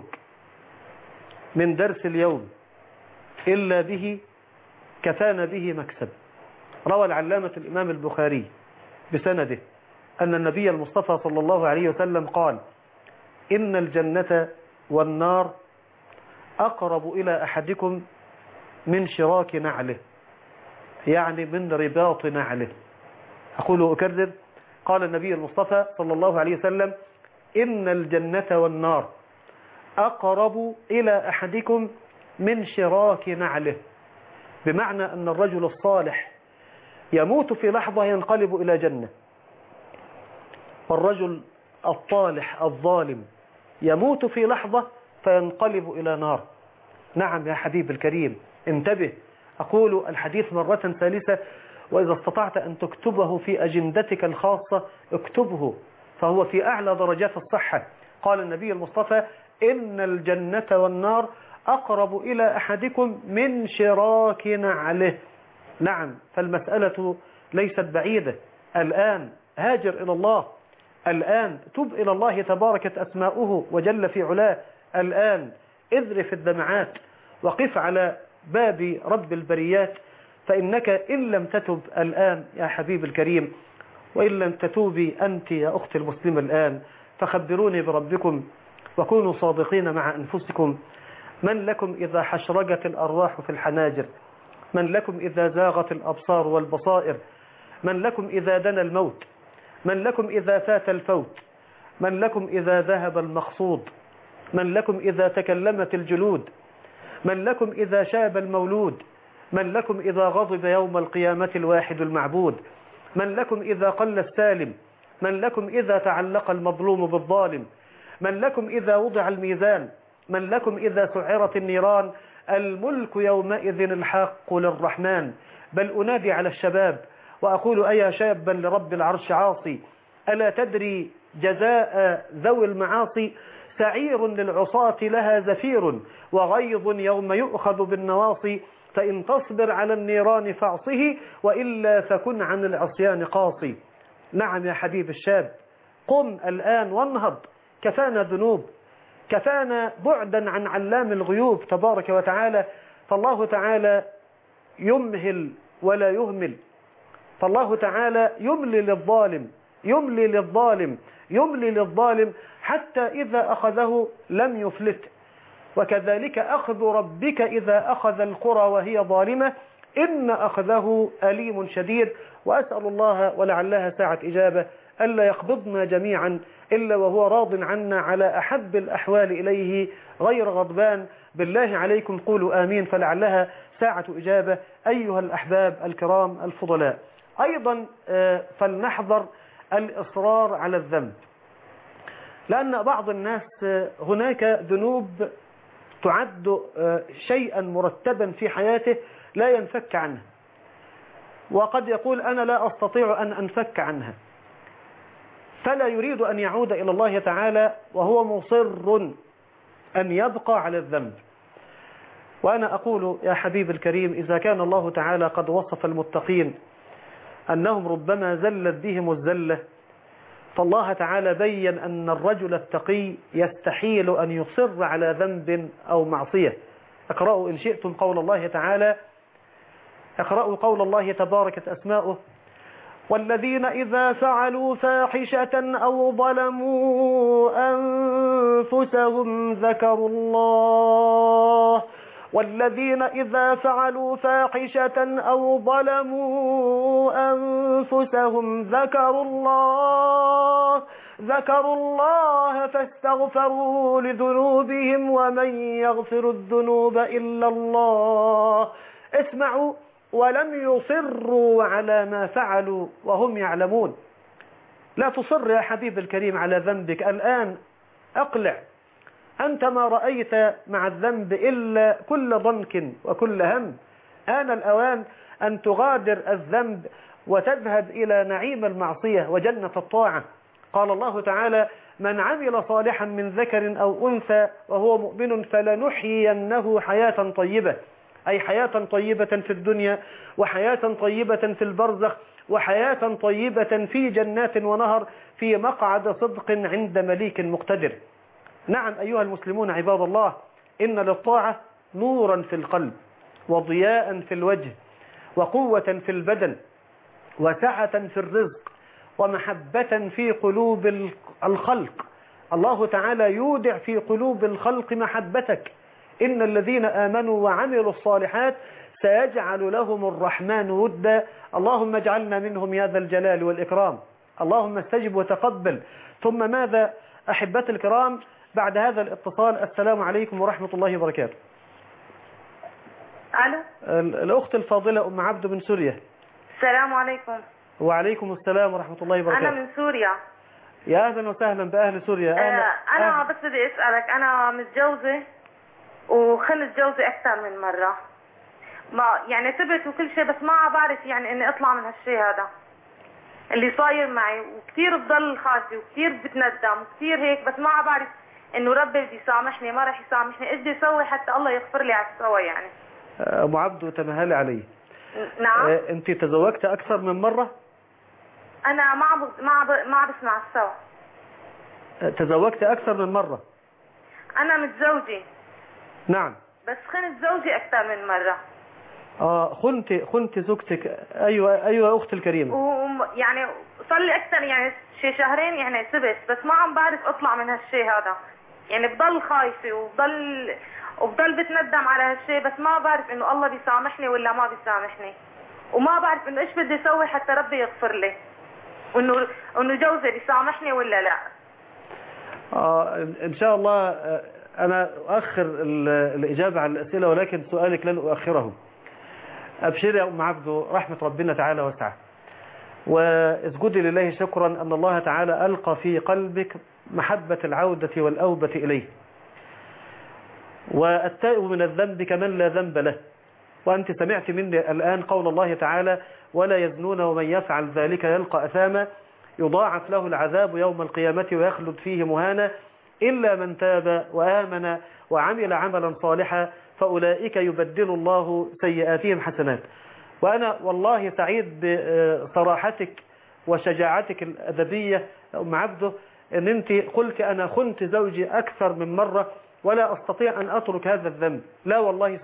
من درس اليوم إلا به كفانا به مكسب. روى العلامة الإمام البخاري بسنده أن النبي المصطفى صلى الله عليه وسلم قال: إن الجنة والنار أقرب إلى أحدكم من شراك نعله، يعني من رباط نعله. أقول وأكرر، قال النبي المصطفى صلى الله عليه وسلم: إن الجنة والنار أقرب إلى أحدكم من شراك نعله، بمعنى أن الرجل الصالح يموت في لحظة ينقلب إلى جنة، والرجل الطالح الظالم يموت في لحظة فينقلب إلى نار. نعم يا حبيب الكريم، انتبه. أقول الحديث مرة ثالثة، وإذا استطعت أن تكتبه في أجندتك الخاصة اكتبه، فهو في أعلى درجات الصحة. قال النبي المصطفى: إن الجنة والنار أقرب إلى أحدكم من شراك نعله. نعم، فالمسألة ليست بعيدة. الآن هاجر إلى الله، الآن تب إلى الله تباركت أسماؤه وجل في علاه، الآن اذرف الدمعات وقف على باب رب البريات، فإنك إن لم تتب الآن يا حبيب الكريم، وإن لم تتوبي أنت يا أختي المسلمة الآن، فخبروني بربكم وكونوا صادقين مع أنفسكم. من لكم إذا حشرجت الأرواح في الحناجر؟ من لكم إذا زاغت الأبصار والبصائر؟ من لكم إذا دنا الموت؟ من لكم إذا فات الفوت؟ من لكم إذا ذهب المقصود؟ من لكم إذا تكلمت الجلود؟ من لكم إذا شاب المولود؟ من لكم إذا غضب يوم القيامة الواحد المعبود؟ من لكم إذا قل السالم؟ من لكم إذا تعلق المظلوم بالظالم؟ من لكم إذا وضع الميزان؟ من لكم إذا سعرت النيران؟ الملك يومئذ الحق للرحمن. بل أنادي على الشباب وأقول أيا شابا لرب العرش عاصي، ألا تدري جزاء ذوي المعاصي؟ سعير للعصاة لها زفير، وغيظ يوم يؤخذ بالنواصي، فإن تصبر على النيران فاعصه، وإلا فكن عن العصيان قاصي. نعم يا حبيب الشاب، قم الآن وانهض، كفانا ذنوب، كفانا بعدا عن علام الغيوب تبارك وتعالى. فالله تعالى يمهل ولا يهمل، فالله تعالى يملي للظالم، يملي للظالم، يملي للظالم حتى إذا أخذه لم يفلت. وكذلك أخذ ربك إذا أخذ القرى وهي ظالمة، إن أخذه أليم شديد. وأسأل الله ولعلها ساعة إجابة ألا يقبضنا جميعا إلا وهو راض عنا على أحب الأحوال إليه غير غضبان. بالله عليكم قولوا آمين، فلعلها ساعة إجابة. أيها الأحباب الكرام الفضلاء، أيضا فلنحذر الإصرار على الذنب، لأن بعض الناس هناك ذنوب تعد شيئا مرتبا في حياته لا ينفك عنها، وقد يقول أنا لا أستطيع أن أنفك عنها، فلا يريد أن يعود إلى الله تعالى وهو مصر أن يبقى على الذنب. وأنا أقول يا حبيب الكريم، إذا كان الله تعالى قد وصف المتقين أنهم ربما زلت بهم الزلة، فالله تعالى بين أن الرجل التقي يستحيل أن يصر على ذنب أو معصية. اقرأوا إن شئتم قول الله تعالى، اقرأوا قول الله تباركت أسماؤه: والذين إذا فعلوا فاحشة أو ظلموا أنفسهم ذكروا الله، والذين إذا فعلوا فاحشة أو ظلموا أنفسهم ذكروا الله فاستغفروا لذنوبهم ومن يغفر الذنوب إلا الله. اسمعوا: ولم يصروا على ما فعلوا وهم يعلمون. لا تصر يا حبيب الكريم على ذنبك الآن، أقلع. أنت ما رأيت مع الذنب إلا كل ضنك وكل هم. آن الأوان أن تغادر الذنب وتذهب إلى نعيم المعصية وجنة الطاعة. قال الله تعالى: من عمل صالحا من ذكر أو أنثى وهو مؤمن فلنحيينه حياة طيبة، أي حياة طيبة في الدنيا، وحياة طيبة في البرزخ، وحياة طيبة في جنات ونهر، في مقعد صدق عند مليك مقتدر. نعم أيها المسلمون عباد الله، إن للطاعة نورا في القلب، وضياء في الوجه، وقوة في البدن، وسعة في الرزق، ومحبة في قلوب الخلق. الله تعالى يودع في قلوب الخلق محبتك. إن الذين آمنوا وعملوا الصالحات سيجعل لهم الرحمن ودا. اللهم اجعلنا منهم يا ذا الجلال والإكرام. اللهم استجب وتقبل. ثم ماذا أحبتي الكرام بعد هذا الاتصال؟ السلام عليكم ورحمة الله وبركاته. ألو، الأخت الفاضلة أم عبد من سوريا. السلام عليكم. وعليكم السلام ورحمة الله وبركاته. أنا من سوريا. يا أهلا وسهلا بأهل سوريا. أنا بس بدي أسألك، أنا متجوزة وخلت جوزي أكثر من مرة، ما يعني تبت وكل شيء، بس ما بعرف يعني إني أطلع من هالشيء هذا اللي صاير معي، وكثير بضل خاصي وكثير بتندم وكثير هيك، بس ما بعرف انه ربي بده يسامحني ما راح يسامحني، ايش بدي اسوي حتى الله يغفر لي على السوا يعني؟ ابو عبده تمهلي علي. نعم. انت تزوجت اكثر من مرة؟ انا ما عم بسمع السوا. تزوجت اكثر من مرة؟ انا متزوجة. نعم. بس خنت زوجي اكثر من مرة. خنت زوجتك. ايوه اختي الكريمة. يعني صار لي اكثر يعني شي شهرين يعني سبت، بس ما عم بعرف اطلع من هالشيء هذا، يعني بضل خايفة وبضل بتندم على هالشيء، بس ما بعرف انه الله بيسامحني ولا ما بيسامحني، وما بعرف انه ايش بدي اسوي حتى ربي يغفر لي، وانه جوزي بيسامحني ولا لا. ان شاء الله. انا اؤخر الاجابة على الاسئلة، ولكن سؤالك لن اؤخره. ابشري يا ام عبده، رحمة ربنا تعالى واسعة، واسجدي لله شكرا ان الله تعالى القى في قلبك محبة العودة والأوبة إليه، والتائب من الذنب كمن لا ذنب له. وأنت سمعت مني الآن قول الله تعالى: ولا يزنون ومن يفعل ذلك يلقى أثاما يضاعف له العذاب يوم القيامة ويخلد فيه مهانا إلا من تاب وآمن وعمل عملا صالحا فأولئك يبدل الله سيئاتهم حسنات. وأنا والله سعيد بصراحتك وشجاعتك الأدبية أم عبده، أن أنت قلت أنا خنت زوجي أكثر من مرة ولا أستطيع أن أترك هذا الذنب. لا والله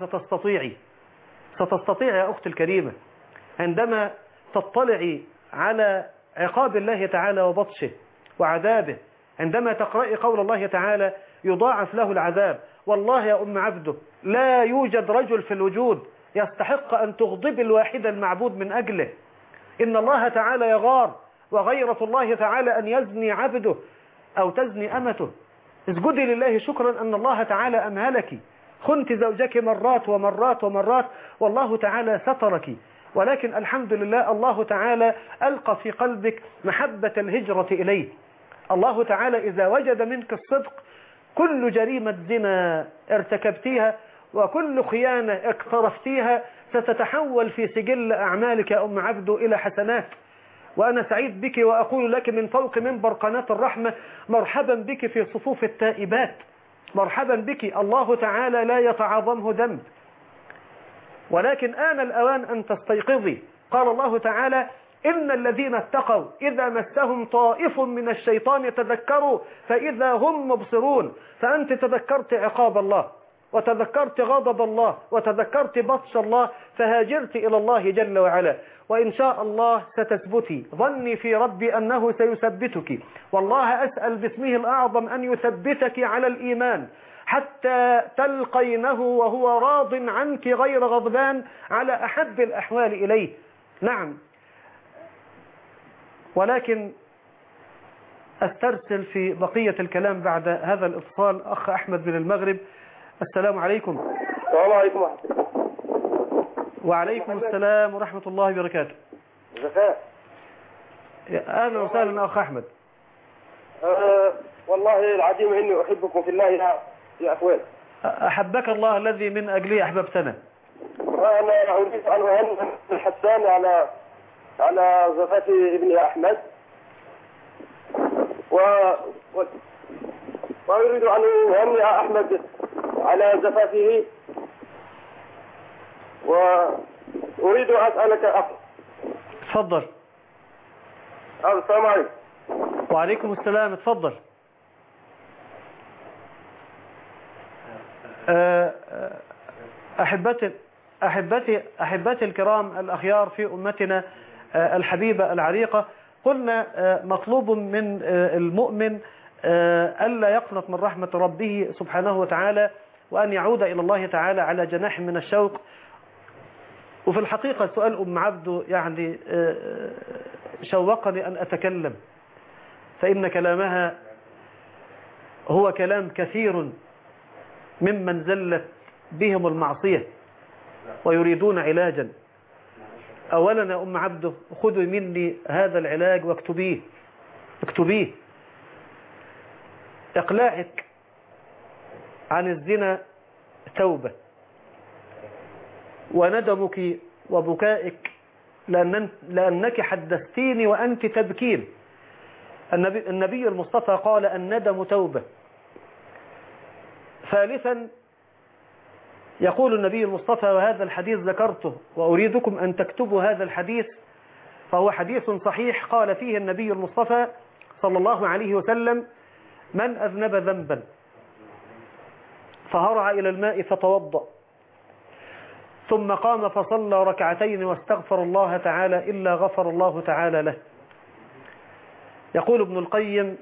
ستستطيع يا أختي الكريمة، عندما تطلعي على عقاب الله تعالى وبطشه وعذابه، عندما تقرأي قول الله تعالى يضاعف له العذاب. والله يا أم عبده لا يوجد رجل في الوجود يستحق أن تغضب الواحد المعبود من أجله. إن الله تعالى يغار، وغيرة الله تعالى أن يزني عبده أو تزني أمته. اسجدي لله شكرا أن الله تعالى أمهلك. خنت زوجك مرات ومرات ومرات والله تعالى سترك، ولكن الحمد لله الله تعالى ألقى في قلبك محبة الهجرة إليه. الله تعالى إذا وجد منك الصدق، كل جريمة زنا ارتكبتيها وكل خيانة اقترفتيها ستتحول في سجل أعمالك يا أم عبده إلى حسنات. وأنا سعيد بك وأقول لك من فوق منبر قناة الرحمة: مرحبا بك في صفوف التائبات، مرحبا بك. الله تعالى لا يتعاظمه ذنب، ولكن آن الأوان أن تستيقظي. قال الله تعالى: إن الذين اتقوا إذا مسهم طائف من الشيطان تذكروا فإذا هم مبصرون. فأنت تذكرت عقاب الله، وتذكرت غضب الله، وتذكرت بطش الله، فهاجرت إلى الله جل وعلا، وإن شاء الله ستثبتي. ظني في ربي أنه سيثبتك، والله أسأل باسمه الأعظم أن يثبتك على الإيمان حتى تلقينه وهو راض عنك غير غضبان على أحب الأحوال إليه. نعم، ولكن أسترسل في بقية الكلام بعد هذا الاتصال. أخ أحمد من المغرب، السلام عليكم. السلام عليكم ورحمة الله. وعليكم السلام ورحمة الله وبركاته. زكاء. أهلا وسهلا أخ أحمد. والله العظيم إني أحبكم في الله يا أخوان. أحبك الله الذي من أجله أحببتنا. وأنا أريد أن أهنئ الحسان على زفاف ابني أحمد، وأريد أن أهنئ أحمد على زفافه. وأريد أن أسألك أخ. تفضل. السلام عليكم. وعليكم السلام، تفضل. أحبتي الكرام الأخيار في أمتنا الحبيبة العريقة، قلنا مطلوب من المؤمن ألا يقنط من رحمة ربه سبحانه وتعالى، وأن يعود إلى الله تعالى على جناح من الشوق. وفي الحقيقة سؤال أم عبده يعني شوقني أن أتكلم، فإن كلامها هو كلام كثير ممن زلت بهم المعصية ويريدون علاجا. أولا يا أم عبده، خذوا مني هذا العلاج واكتبيه. إقلاعك عن الزنا توبة، وندمك وبكائك لأنك حدثتيني وأنت تبكين. النبي المصطفى قال: الندم توبة، ثالثا يقول النبي المصطفى، وهذا الحديث ذكرته وأريدكم أن تكتبوا هذا الحديث، فهو حديث صحيح، قال فيه النبي المصطفى صلى الله عليه وسلم: من أذنب ذنبا فهرع إلى الماء فتوضأ ثم قام فصلى ركعتين واستغفر الله تعالى إلا غفر الله تعالى له. يقول ابن القيم: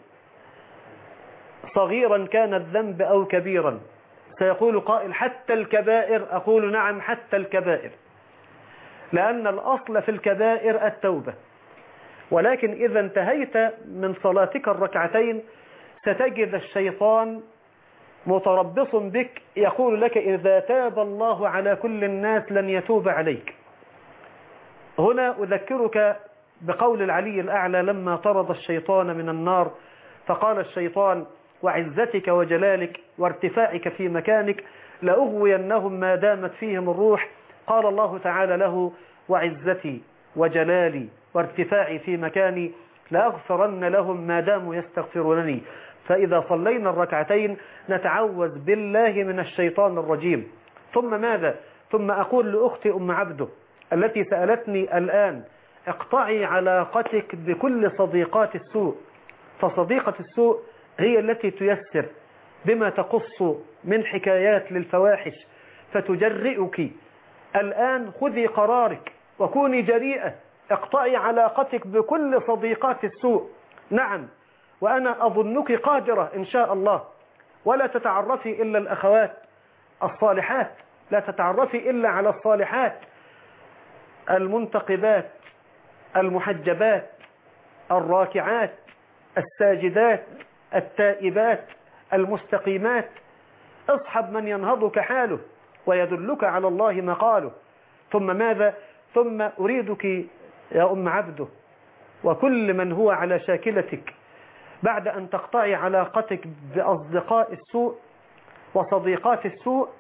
صغيرا كان الذنب أو كبيرا. سيقول قائل: حتى الكبائر؟ أقول: نعم، حتى الكبائر، لأن الأصل في الكبائر التوبة، ولكن إذا انتهيت من صلاتك الركعتين ستجد الشيطان متربص بك يقول لك: إذا تاب الله على كل الناس لن يتوب عليك. هنا أذكرك بقول العلي الأعلى لما طرد الشيطان من النار، فقال الشيطان: وعزتك وجلالك وارتفاعك في مكانك لأغوينهم ما دامت فيهم الروح. قال الله تعالى له: وعزتي وجلالي وارتفاعي في مكاني لأغفرن لهم ما داموا يستغفرونني. فإذا صلينا الركعتين نتعوذ بالله من الشيطان الرجيم. ثم ماذا؟ ثم أقول لأختي أم عبده التي سألتني الآن: اقطعي علاقتك بكل صديقات السوء، فصديقة السوء هي التي تيسر بما تقص من حكايات للفواحش فتجرئك. الآن خذي قرارك وكوني جريئة، اقطعي علاقتك بكل صديقات السوء. نعم، وأنا أظنك قادرة إن شاء الله، ولا تتعرفي إلا الأخوات الصالحات، لا تتعرفي إلا على الصالحات المنتقبات المحجبات الراكعات الساجدات التائبات المستقيمات. اصحب من ينهضك حاله ويدلك على الله مقاله. ثم ماذا؟ ثم أريدك يا أم عبده وكل من هو على شاكلتك، بعد أن تقطعي علاقتك بأصدقاء السوء وصديقات السوء،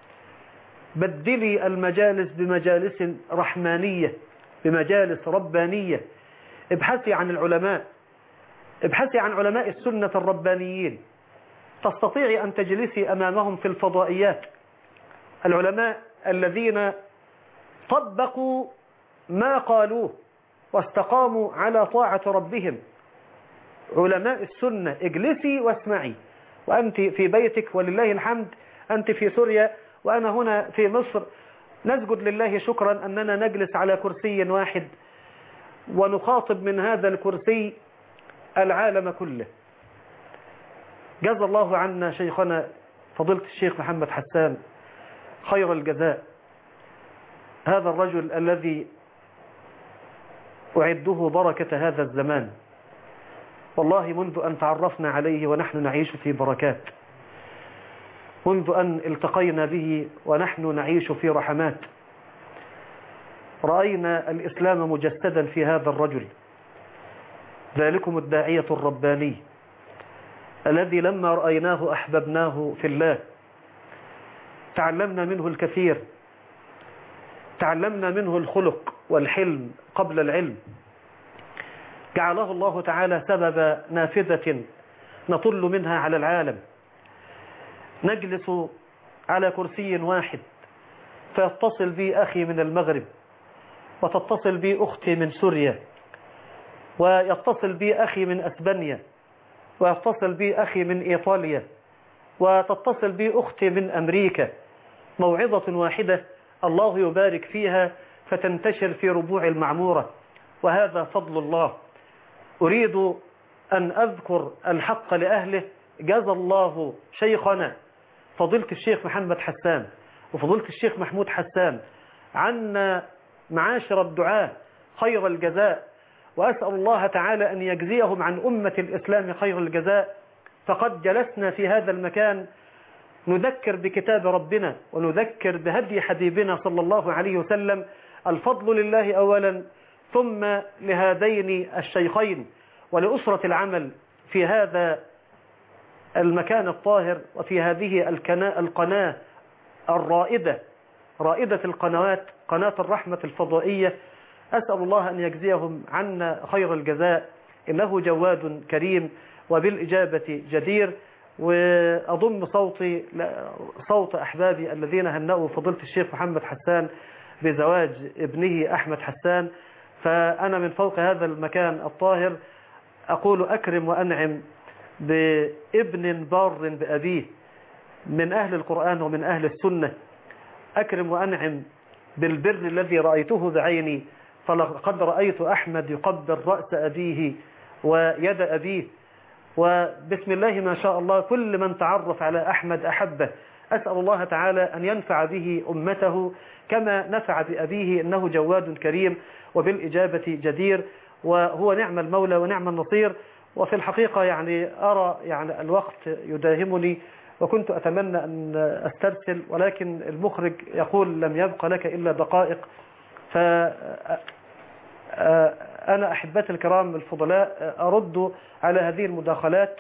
بدلي المجالس بمجالس رحمانية، بمجالس ربانية. ابحثي عن العلماء، ابحثي عن علماء السنة الربانيين، تستطيعي أن تجلسي أمامهم في الفضائيات، العلماء الذين طبقوا ما قالوه واستقاموا على طاعة ربهم، علماء السنة. اجلسي واسمعي، وأنت في بيتك ولله الحمد، أنت في سوريا وأنا هنا في مصر، نسجد لله شكرا أننا نجلس على كرسي واحد ونخاطب من هذا الكرسي العالم كله. جزا الله عنا شيخنا فضيلة الشيخ محمد حسان خير الجزاء، هذا الرجل الذي أعده بركة هذا الزمان، والله منذ أن تعرفنا عليه ونحن نعيش في بركات، منذ أن التقينا به ونحن نعيش في رحمات. رأينا الإسلام مجسدا في هذا الرجل، ذلكم الداعية الرباني الذي لما رأيناه أحببناه في الله. تعلمنا منه الكثير، تعلمنا منه الخلق والحلم قبل العلم. جعله الله تعالى سبب نافذة نطل منها على العالم. نجلس على كرسي واحد فيتصل بي أخي من المغرب، وتتصل بي أختي من سوريا، ويتصل بي أخي من أسبانيا، ويتصل بي أخي من إيطاليا، وتتصل بي أختي من أمريكا. موعظة واحدة الله يبارك فيها فتنتشر في ربوع المعمورة، وهذا فضل الله. أريد أن أذكر الحق لأهله. جزى الله شيخنا فضيلة الشيخ محمد حسان وفضيلة الشيخ محمود حسان عنا معاشر الدعاء خير الجزاء، وأسأل الله تعالى أن يجزيهم عن أمة الإسلام خير الجزاء. فقد جلسنا في هذا المكان نذكر بكتاب ربنا ونذكر بهدي حبيبنا صلى الله عليه وسلم. الفضل لله أولا، ثم لهذين الشيخين ولأسرة العمل في هذا المكان الطاهر وفي هذه القناة الرائدة، رائدة القنوات، قناة الرحمة الفضائية. أسأل الله أن يجزيهم عنا خير الجزاء، إنه جواد كريم وبالإجابة جدير. وأضم صوتي صوت أحبابي الذين هنأوا فضيلة الشيخ محمد حسان بزواج ابنه أحمد حسان. فأنا من فوق هذا المكان الطاهر أقول أكرم وأنعم بابن بار بأبيه من أهل القرآن ومن أهل السنة. أكرم وأنعم بالبر الذي رأيته بعيني، فلقد رأيت أحمد يقبل رأس أبيه ويد أبيه، وبسم الله ما شاء الله كل من تعرف على أحمد أحبه. أسأل الله تعالى أن ينفع به أمته كما نفع بأبيه، إنه جواد كريم وبالإجابة جدير، وهو نعم المولى ونعم النصير. وفي الحقيقة يعني أرى يعني الوقت يداهمني، وكنت أتمنى أن أسترسل، ولكن المخرج يقول لم يبق لك إلا دقائق. فأنا أحبتي الكرام الفضلاء أرد على هذه المداخلات.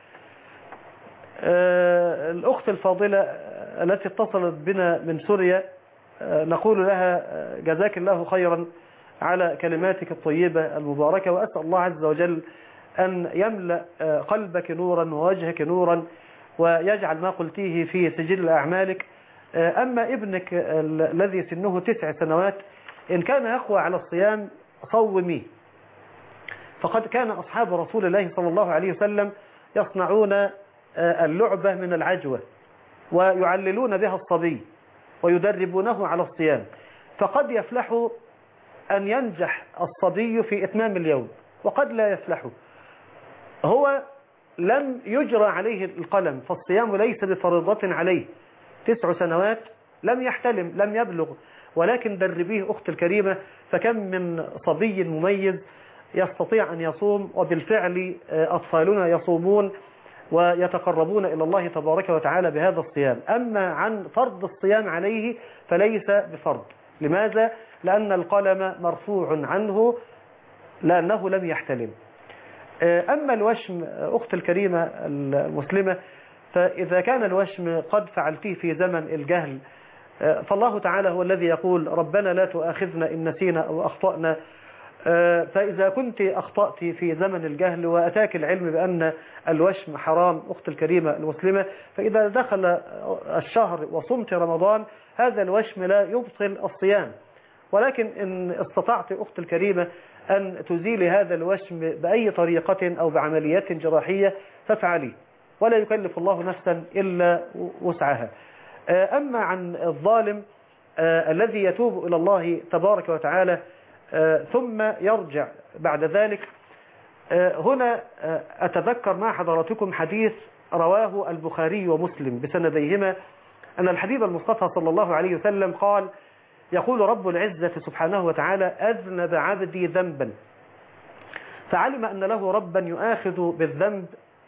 الأخت الفاضلة التي اتصلت بنا من سوريا نقول لها جزاك الله خيرا على كلماتك الطيبة المباركة، وأسأل الله عز وجل أن يملأ قلبك نورا ووجهك نورا، ويجعل ما قلتيه في سجل أعمالك. أما ابنك الذي سنه 9 سنوات إن كان يقوى على الصيام صوميه، فقد كان أصحاب رسول الله صلى الله عليه وسلم يصنعون اللعبة من العجوة ويعللون بها الصبي ويدربونه على الصيام، فقد يفلح أن ينجح الصبي في إتمام اليوم وقد لا يفلح. هو لم يجرى عليه القلم، فالصيام ليس بفريضة عليه. 9 سنوات لم يحتلم لم يبلغ، ولكن دربيه أخت الكريمة، فكم من صبي مميز يستطيع أن يصوم، وبالفعل أطفالنا يصومون ويتقربون إلى الله تبارك وتعالى بهذا الصيام. أما عن فرض الصيام عليه فليس بفرض. لماذا؟ لأن القلم مرفوع عنه لأنه لم يحتلم. أما الوشم أخت الكريمة المسلمة، فإذا كان الوشم قد فعلتيه في زمن الجهل، فالله تعالى هو الذي يقول ربنا لا تؤاخذنا إن نسينا أو أخطأنا. فإذا كنت أخطأت في زمن الجهل وأتاك العلم بأن الوشم حرام أخت الكريمة المسلمة، فإذا دخل الشهر وصمت رمضان هذا الوشم لا يبطل الصيام. ولكن إن استطعت أخت الكريمة أن تزيل هذا الوشم بأي طريقة أو بعمليات جراحية فافعلي، ولا يكلف الله نفسا إلا وسعها. أما عن الظالم الذي يتوب إلى الله تبارك وتعالى ثم يرجع بعد ذلك، هنا أتذكر مع حضراتكم حديث رواه البخاري ومسلم بسنديهما أن الحبيب المصطفى صلى الله عليه وسلم قال: يقول رب العزة سبحانه وتعالى: أذنب عبدي ذنبا فعلم أن له ربا يؤاخذ بالذنب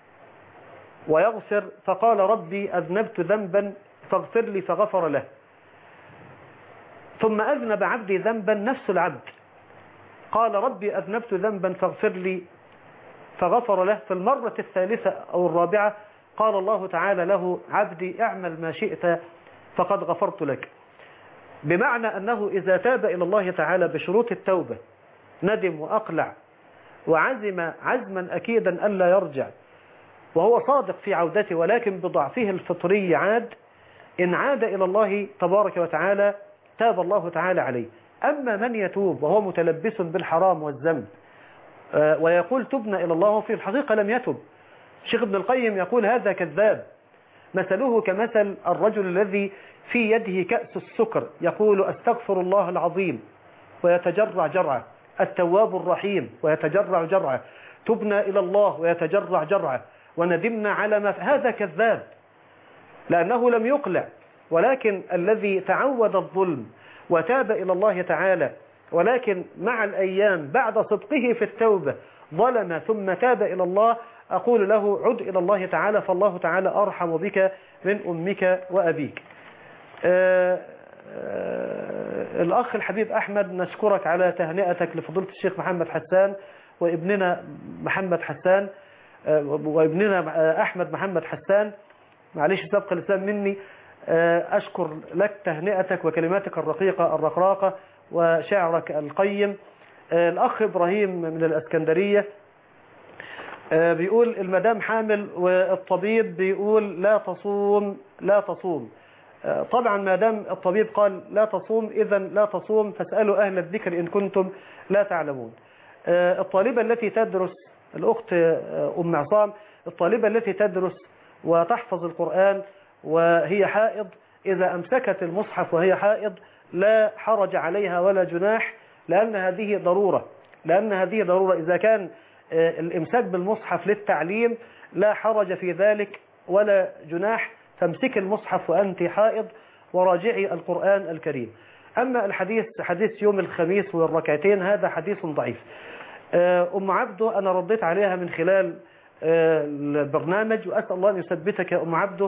ويغفر، فقال: ربي أذنبت ذنبا فاغفر لي، فغفر له. ثم أذنب عبدي ذنبا نفس العبد، قال: ربي أذنبت ذنبا فاغفر لي، فغفر له. في المرة الثالثة أو الرابعة قال الله تعالى له: عبدي اعمل ما شئت فقد غفرت لك. بمعنى أنه إذا تاب إلى الله تعالى بشروط التوبة، ندم وأقلع وعزم عزما أكيدا ألا يرجع، وهو صادق في عودته، ولكن بضعفه الفطري عاد، إن عاد إلى الله تبارك وتعالى تاب الله تعالى عليه. أما من يتوب وهو متلبس بالحرام والذنب ويقول تبنا إلى الله وفي الحقيقة لم يتب، الشيخ ابن القيم يقول هذا كذاب، مثله كمثل الرجل الذي في يده كأس السكر يقول أستغفر الله العظيم ويتجرع جرعه، التواب الرحيم ويتجرع جرعه، تبنا إلى الله ويتجرع جرعه، وندمنا على ما هذا كذاب، لأنه لم يقلع. ولكن الذي تعود الظلم وتاب إلى الله تعالى، ولكن مع الأيام بعد صدقه في التوبة ظلم ثم تاب إلى الله، أقول له عد إلى الله تعالى، فالله تعالى أرحم بك من أمك وأبيك. الأخ الحبيب أحمد، نشكرك على تهنئتك لفضيلة الشيخ محمد حسان وابننا محمد حسان وابننا أحمد محمد حسان، معلش سبق اللسان مني. أشكر لك تهنئتك وكلماتك الرقيقة الرقراقة وشعرك القيم. الأخ إبراهيم من الأسكندرية بيقول المدام حامل والطبيب بيقول لا تصوم لا تصوم. طبعا ما دام الطبيب قال لا تصوم إذا لا تصوم، فاسألوا أهل الذكر إن كنتم لا تعلمون. الطالبة التي تدرس، الأخت أم عصام، الطالبة التي تدرس وتحفظ القرآن وهي حائض، إذا أمسكت المصحف وهي حائض لا حرج عليها ولا جناح، لأن هذه ضرورة. إذا كان الإمساك بالمصحف للتعليم لا حرج في ذلك ولا جناح، فامسك المصحف وأنت حائض وراجعي القرآن الكريم. أما الحديث حديث يوم الخميس والركعتين هذا حديث ضعيف. أم عبده أنا رديت عليها من خلال البرنامج، وأسأل الله أن يثبتك يا أم عبده،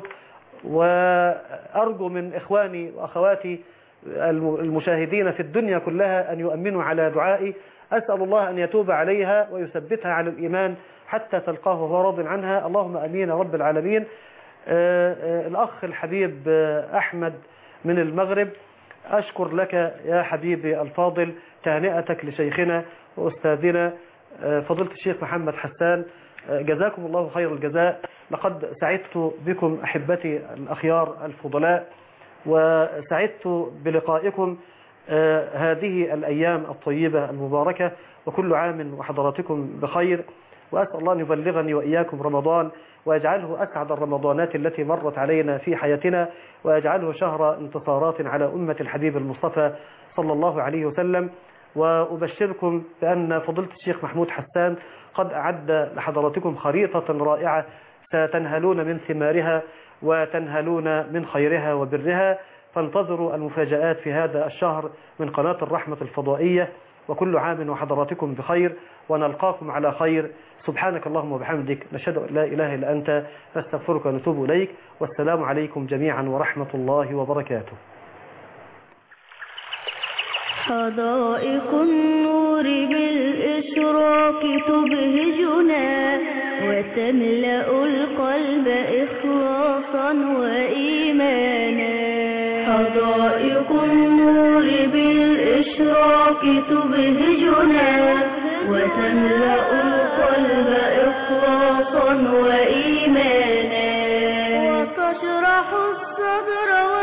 وأرجو من إخواني وأخواتي المشاهدين في الدنيا كلها أن يؤمنوا على دعائي. أسأل الله أن يتوب عليها ويثبتها على الإيمان حتى تلقاه وهو راض عنها، اللهم أمين رب العالمين. الأخ الحبيب أحمد من المغرب، أشكر لك يا حبيبي الفاضل تهنئتك لشيخنا وأستاذنا فضيلة الشيخ محمد حسان، جزاكم الله خير الجزاء. لقد سعدت بكم أحبتي الأخيار الفضلاء، وسعدت بلقائكم هذه الأيام الطيبة المباركة، وكل عام وحضراتكم بخير، وأسأل الله أن يبلغني وإياكم رمضان ويجعله أسعد الرمضانات التي مرت علينا في حياتنا، ويجعله شهر انتصارات على أمة الحبيب المصطفى صلى الله عليه وسلم. وأبشركم بأن فضيلة الشيخ محمود حسان قد أعد لحضراتكم خريطة رائعة ستنهلون من ثمارها وتنهلون من خيرها وبرها، فانتظروا المفاجآت في هذا الشهر من قناة الرحمة الفضائية، وكل عام وحضراتكم بخير، ونلقاكم على خير. سبحانك اللهم وبحمدك، نشهد أن لا إله إلا أنت، نستغفرك ونتوب إليك، والسلام عليكم جميعا ورحمة الله وبركاته. حدائق النور بالإشراق تبهجنا وتملأ القلب إخلاصا وإيمانا. حدائق النور بالإشراق تبهجنا وتملأ القلب إخلاصا وإيمانا، وتشرح الصدر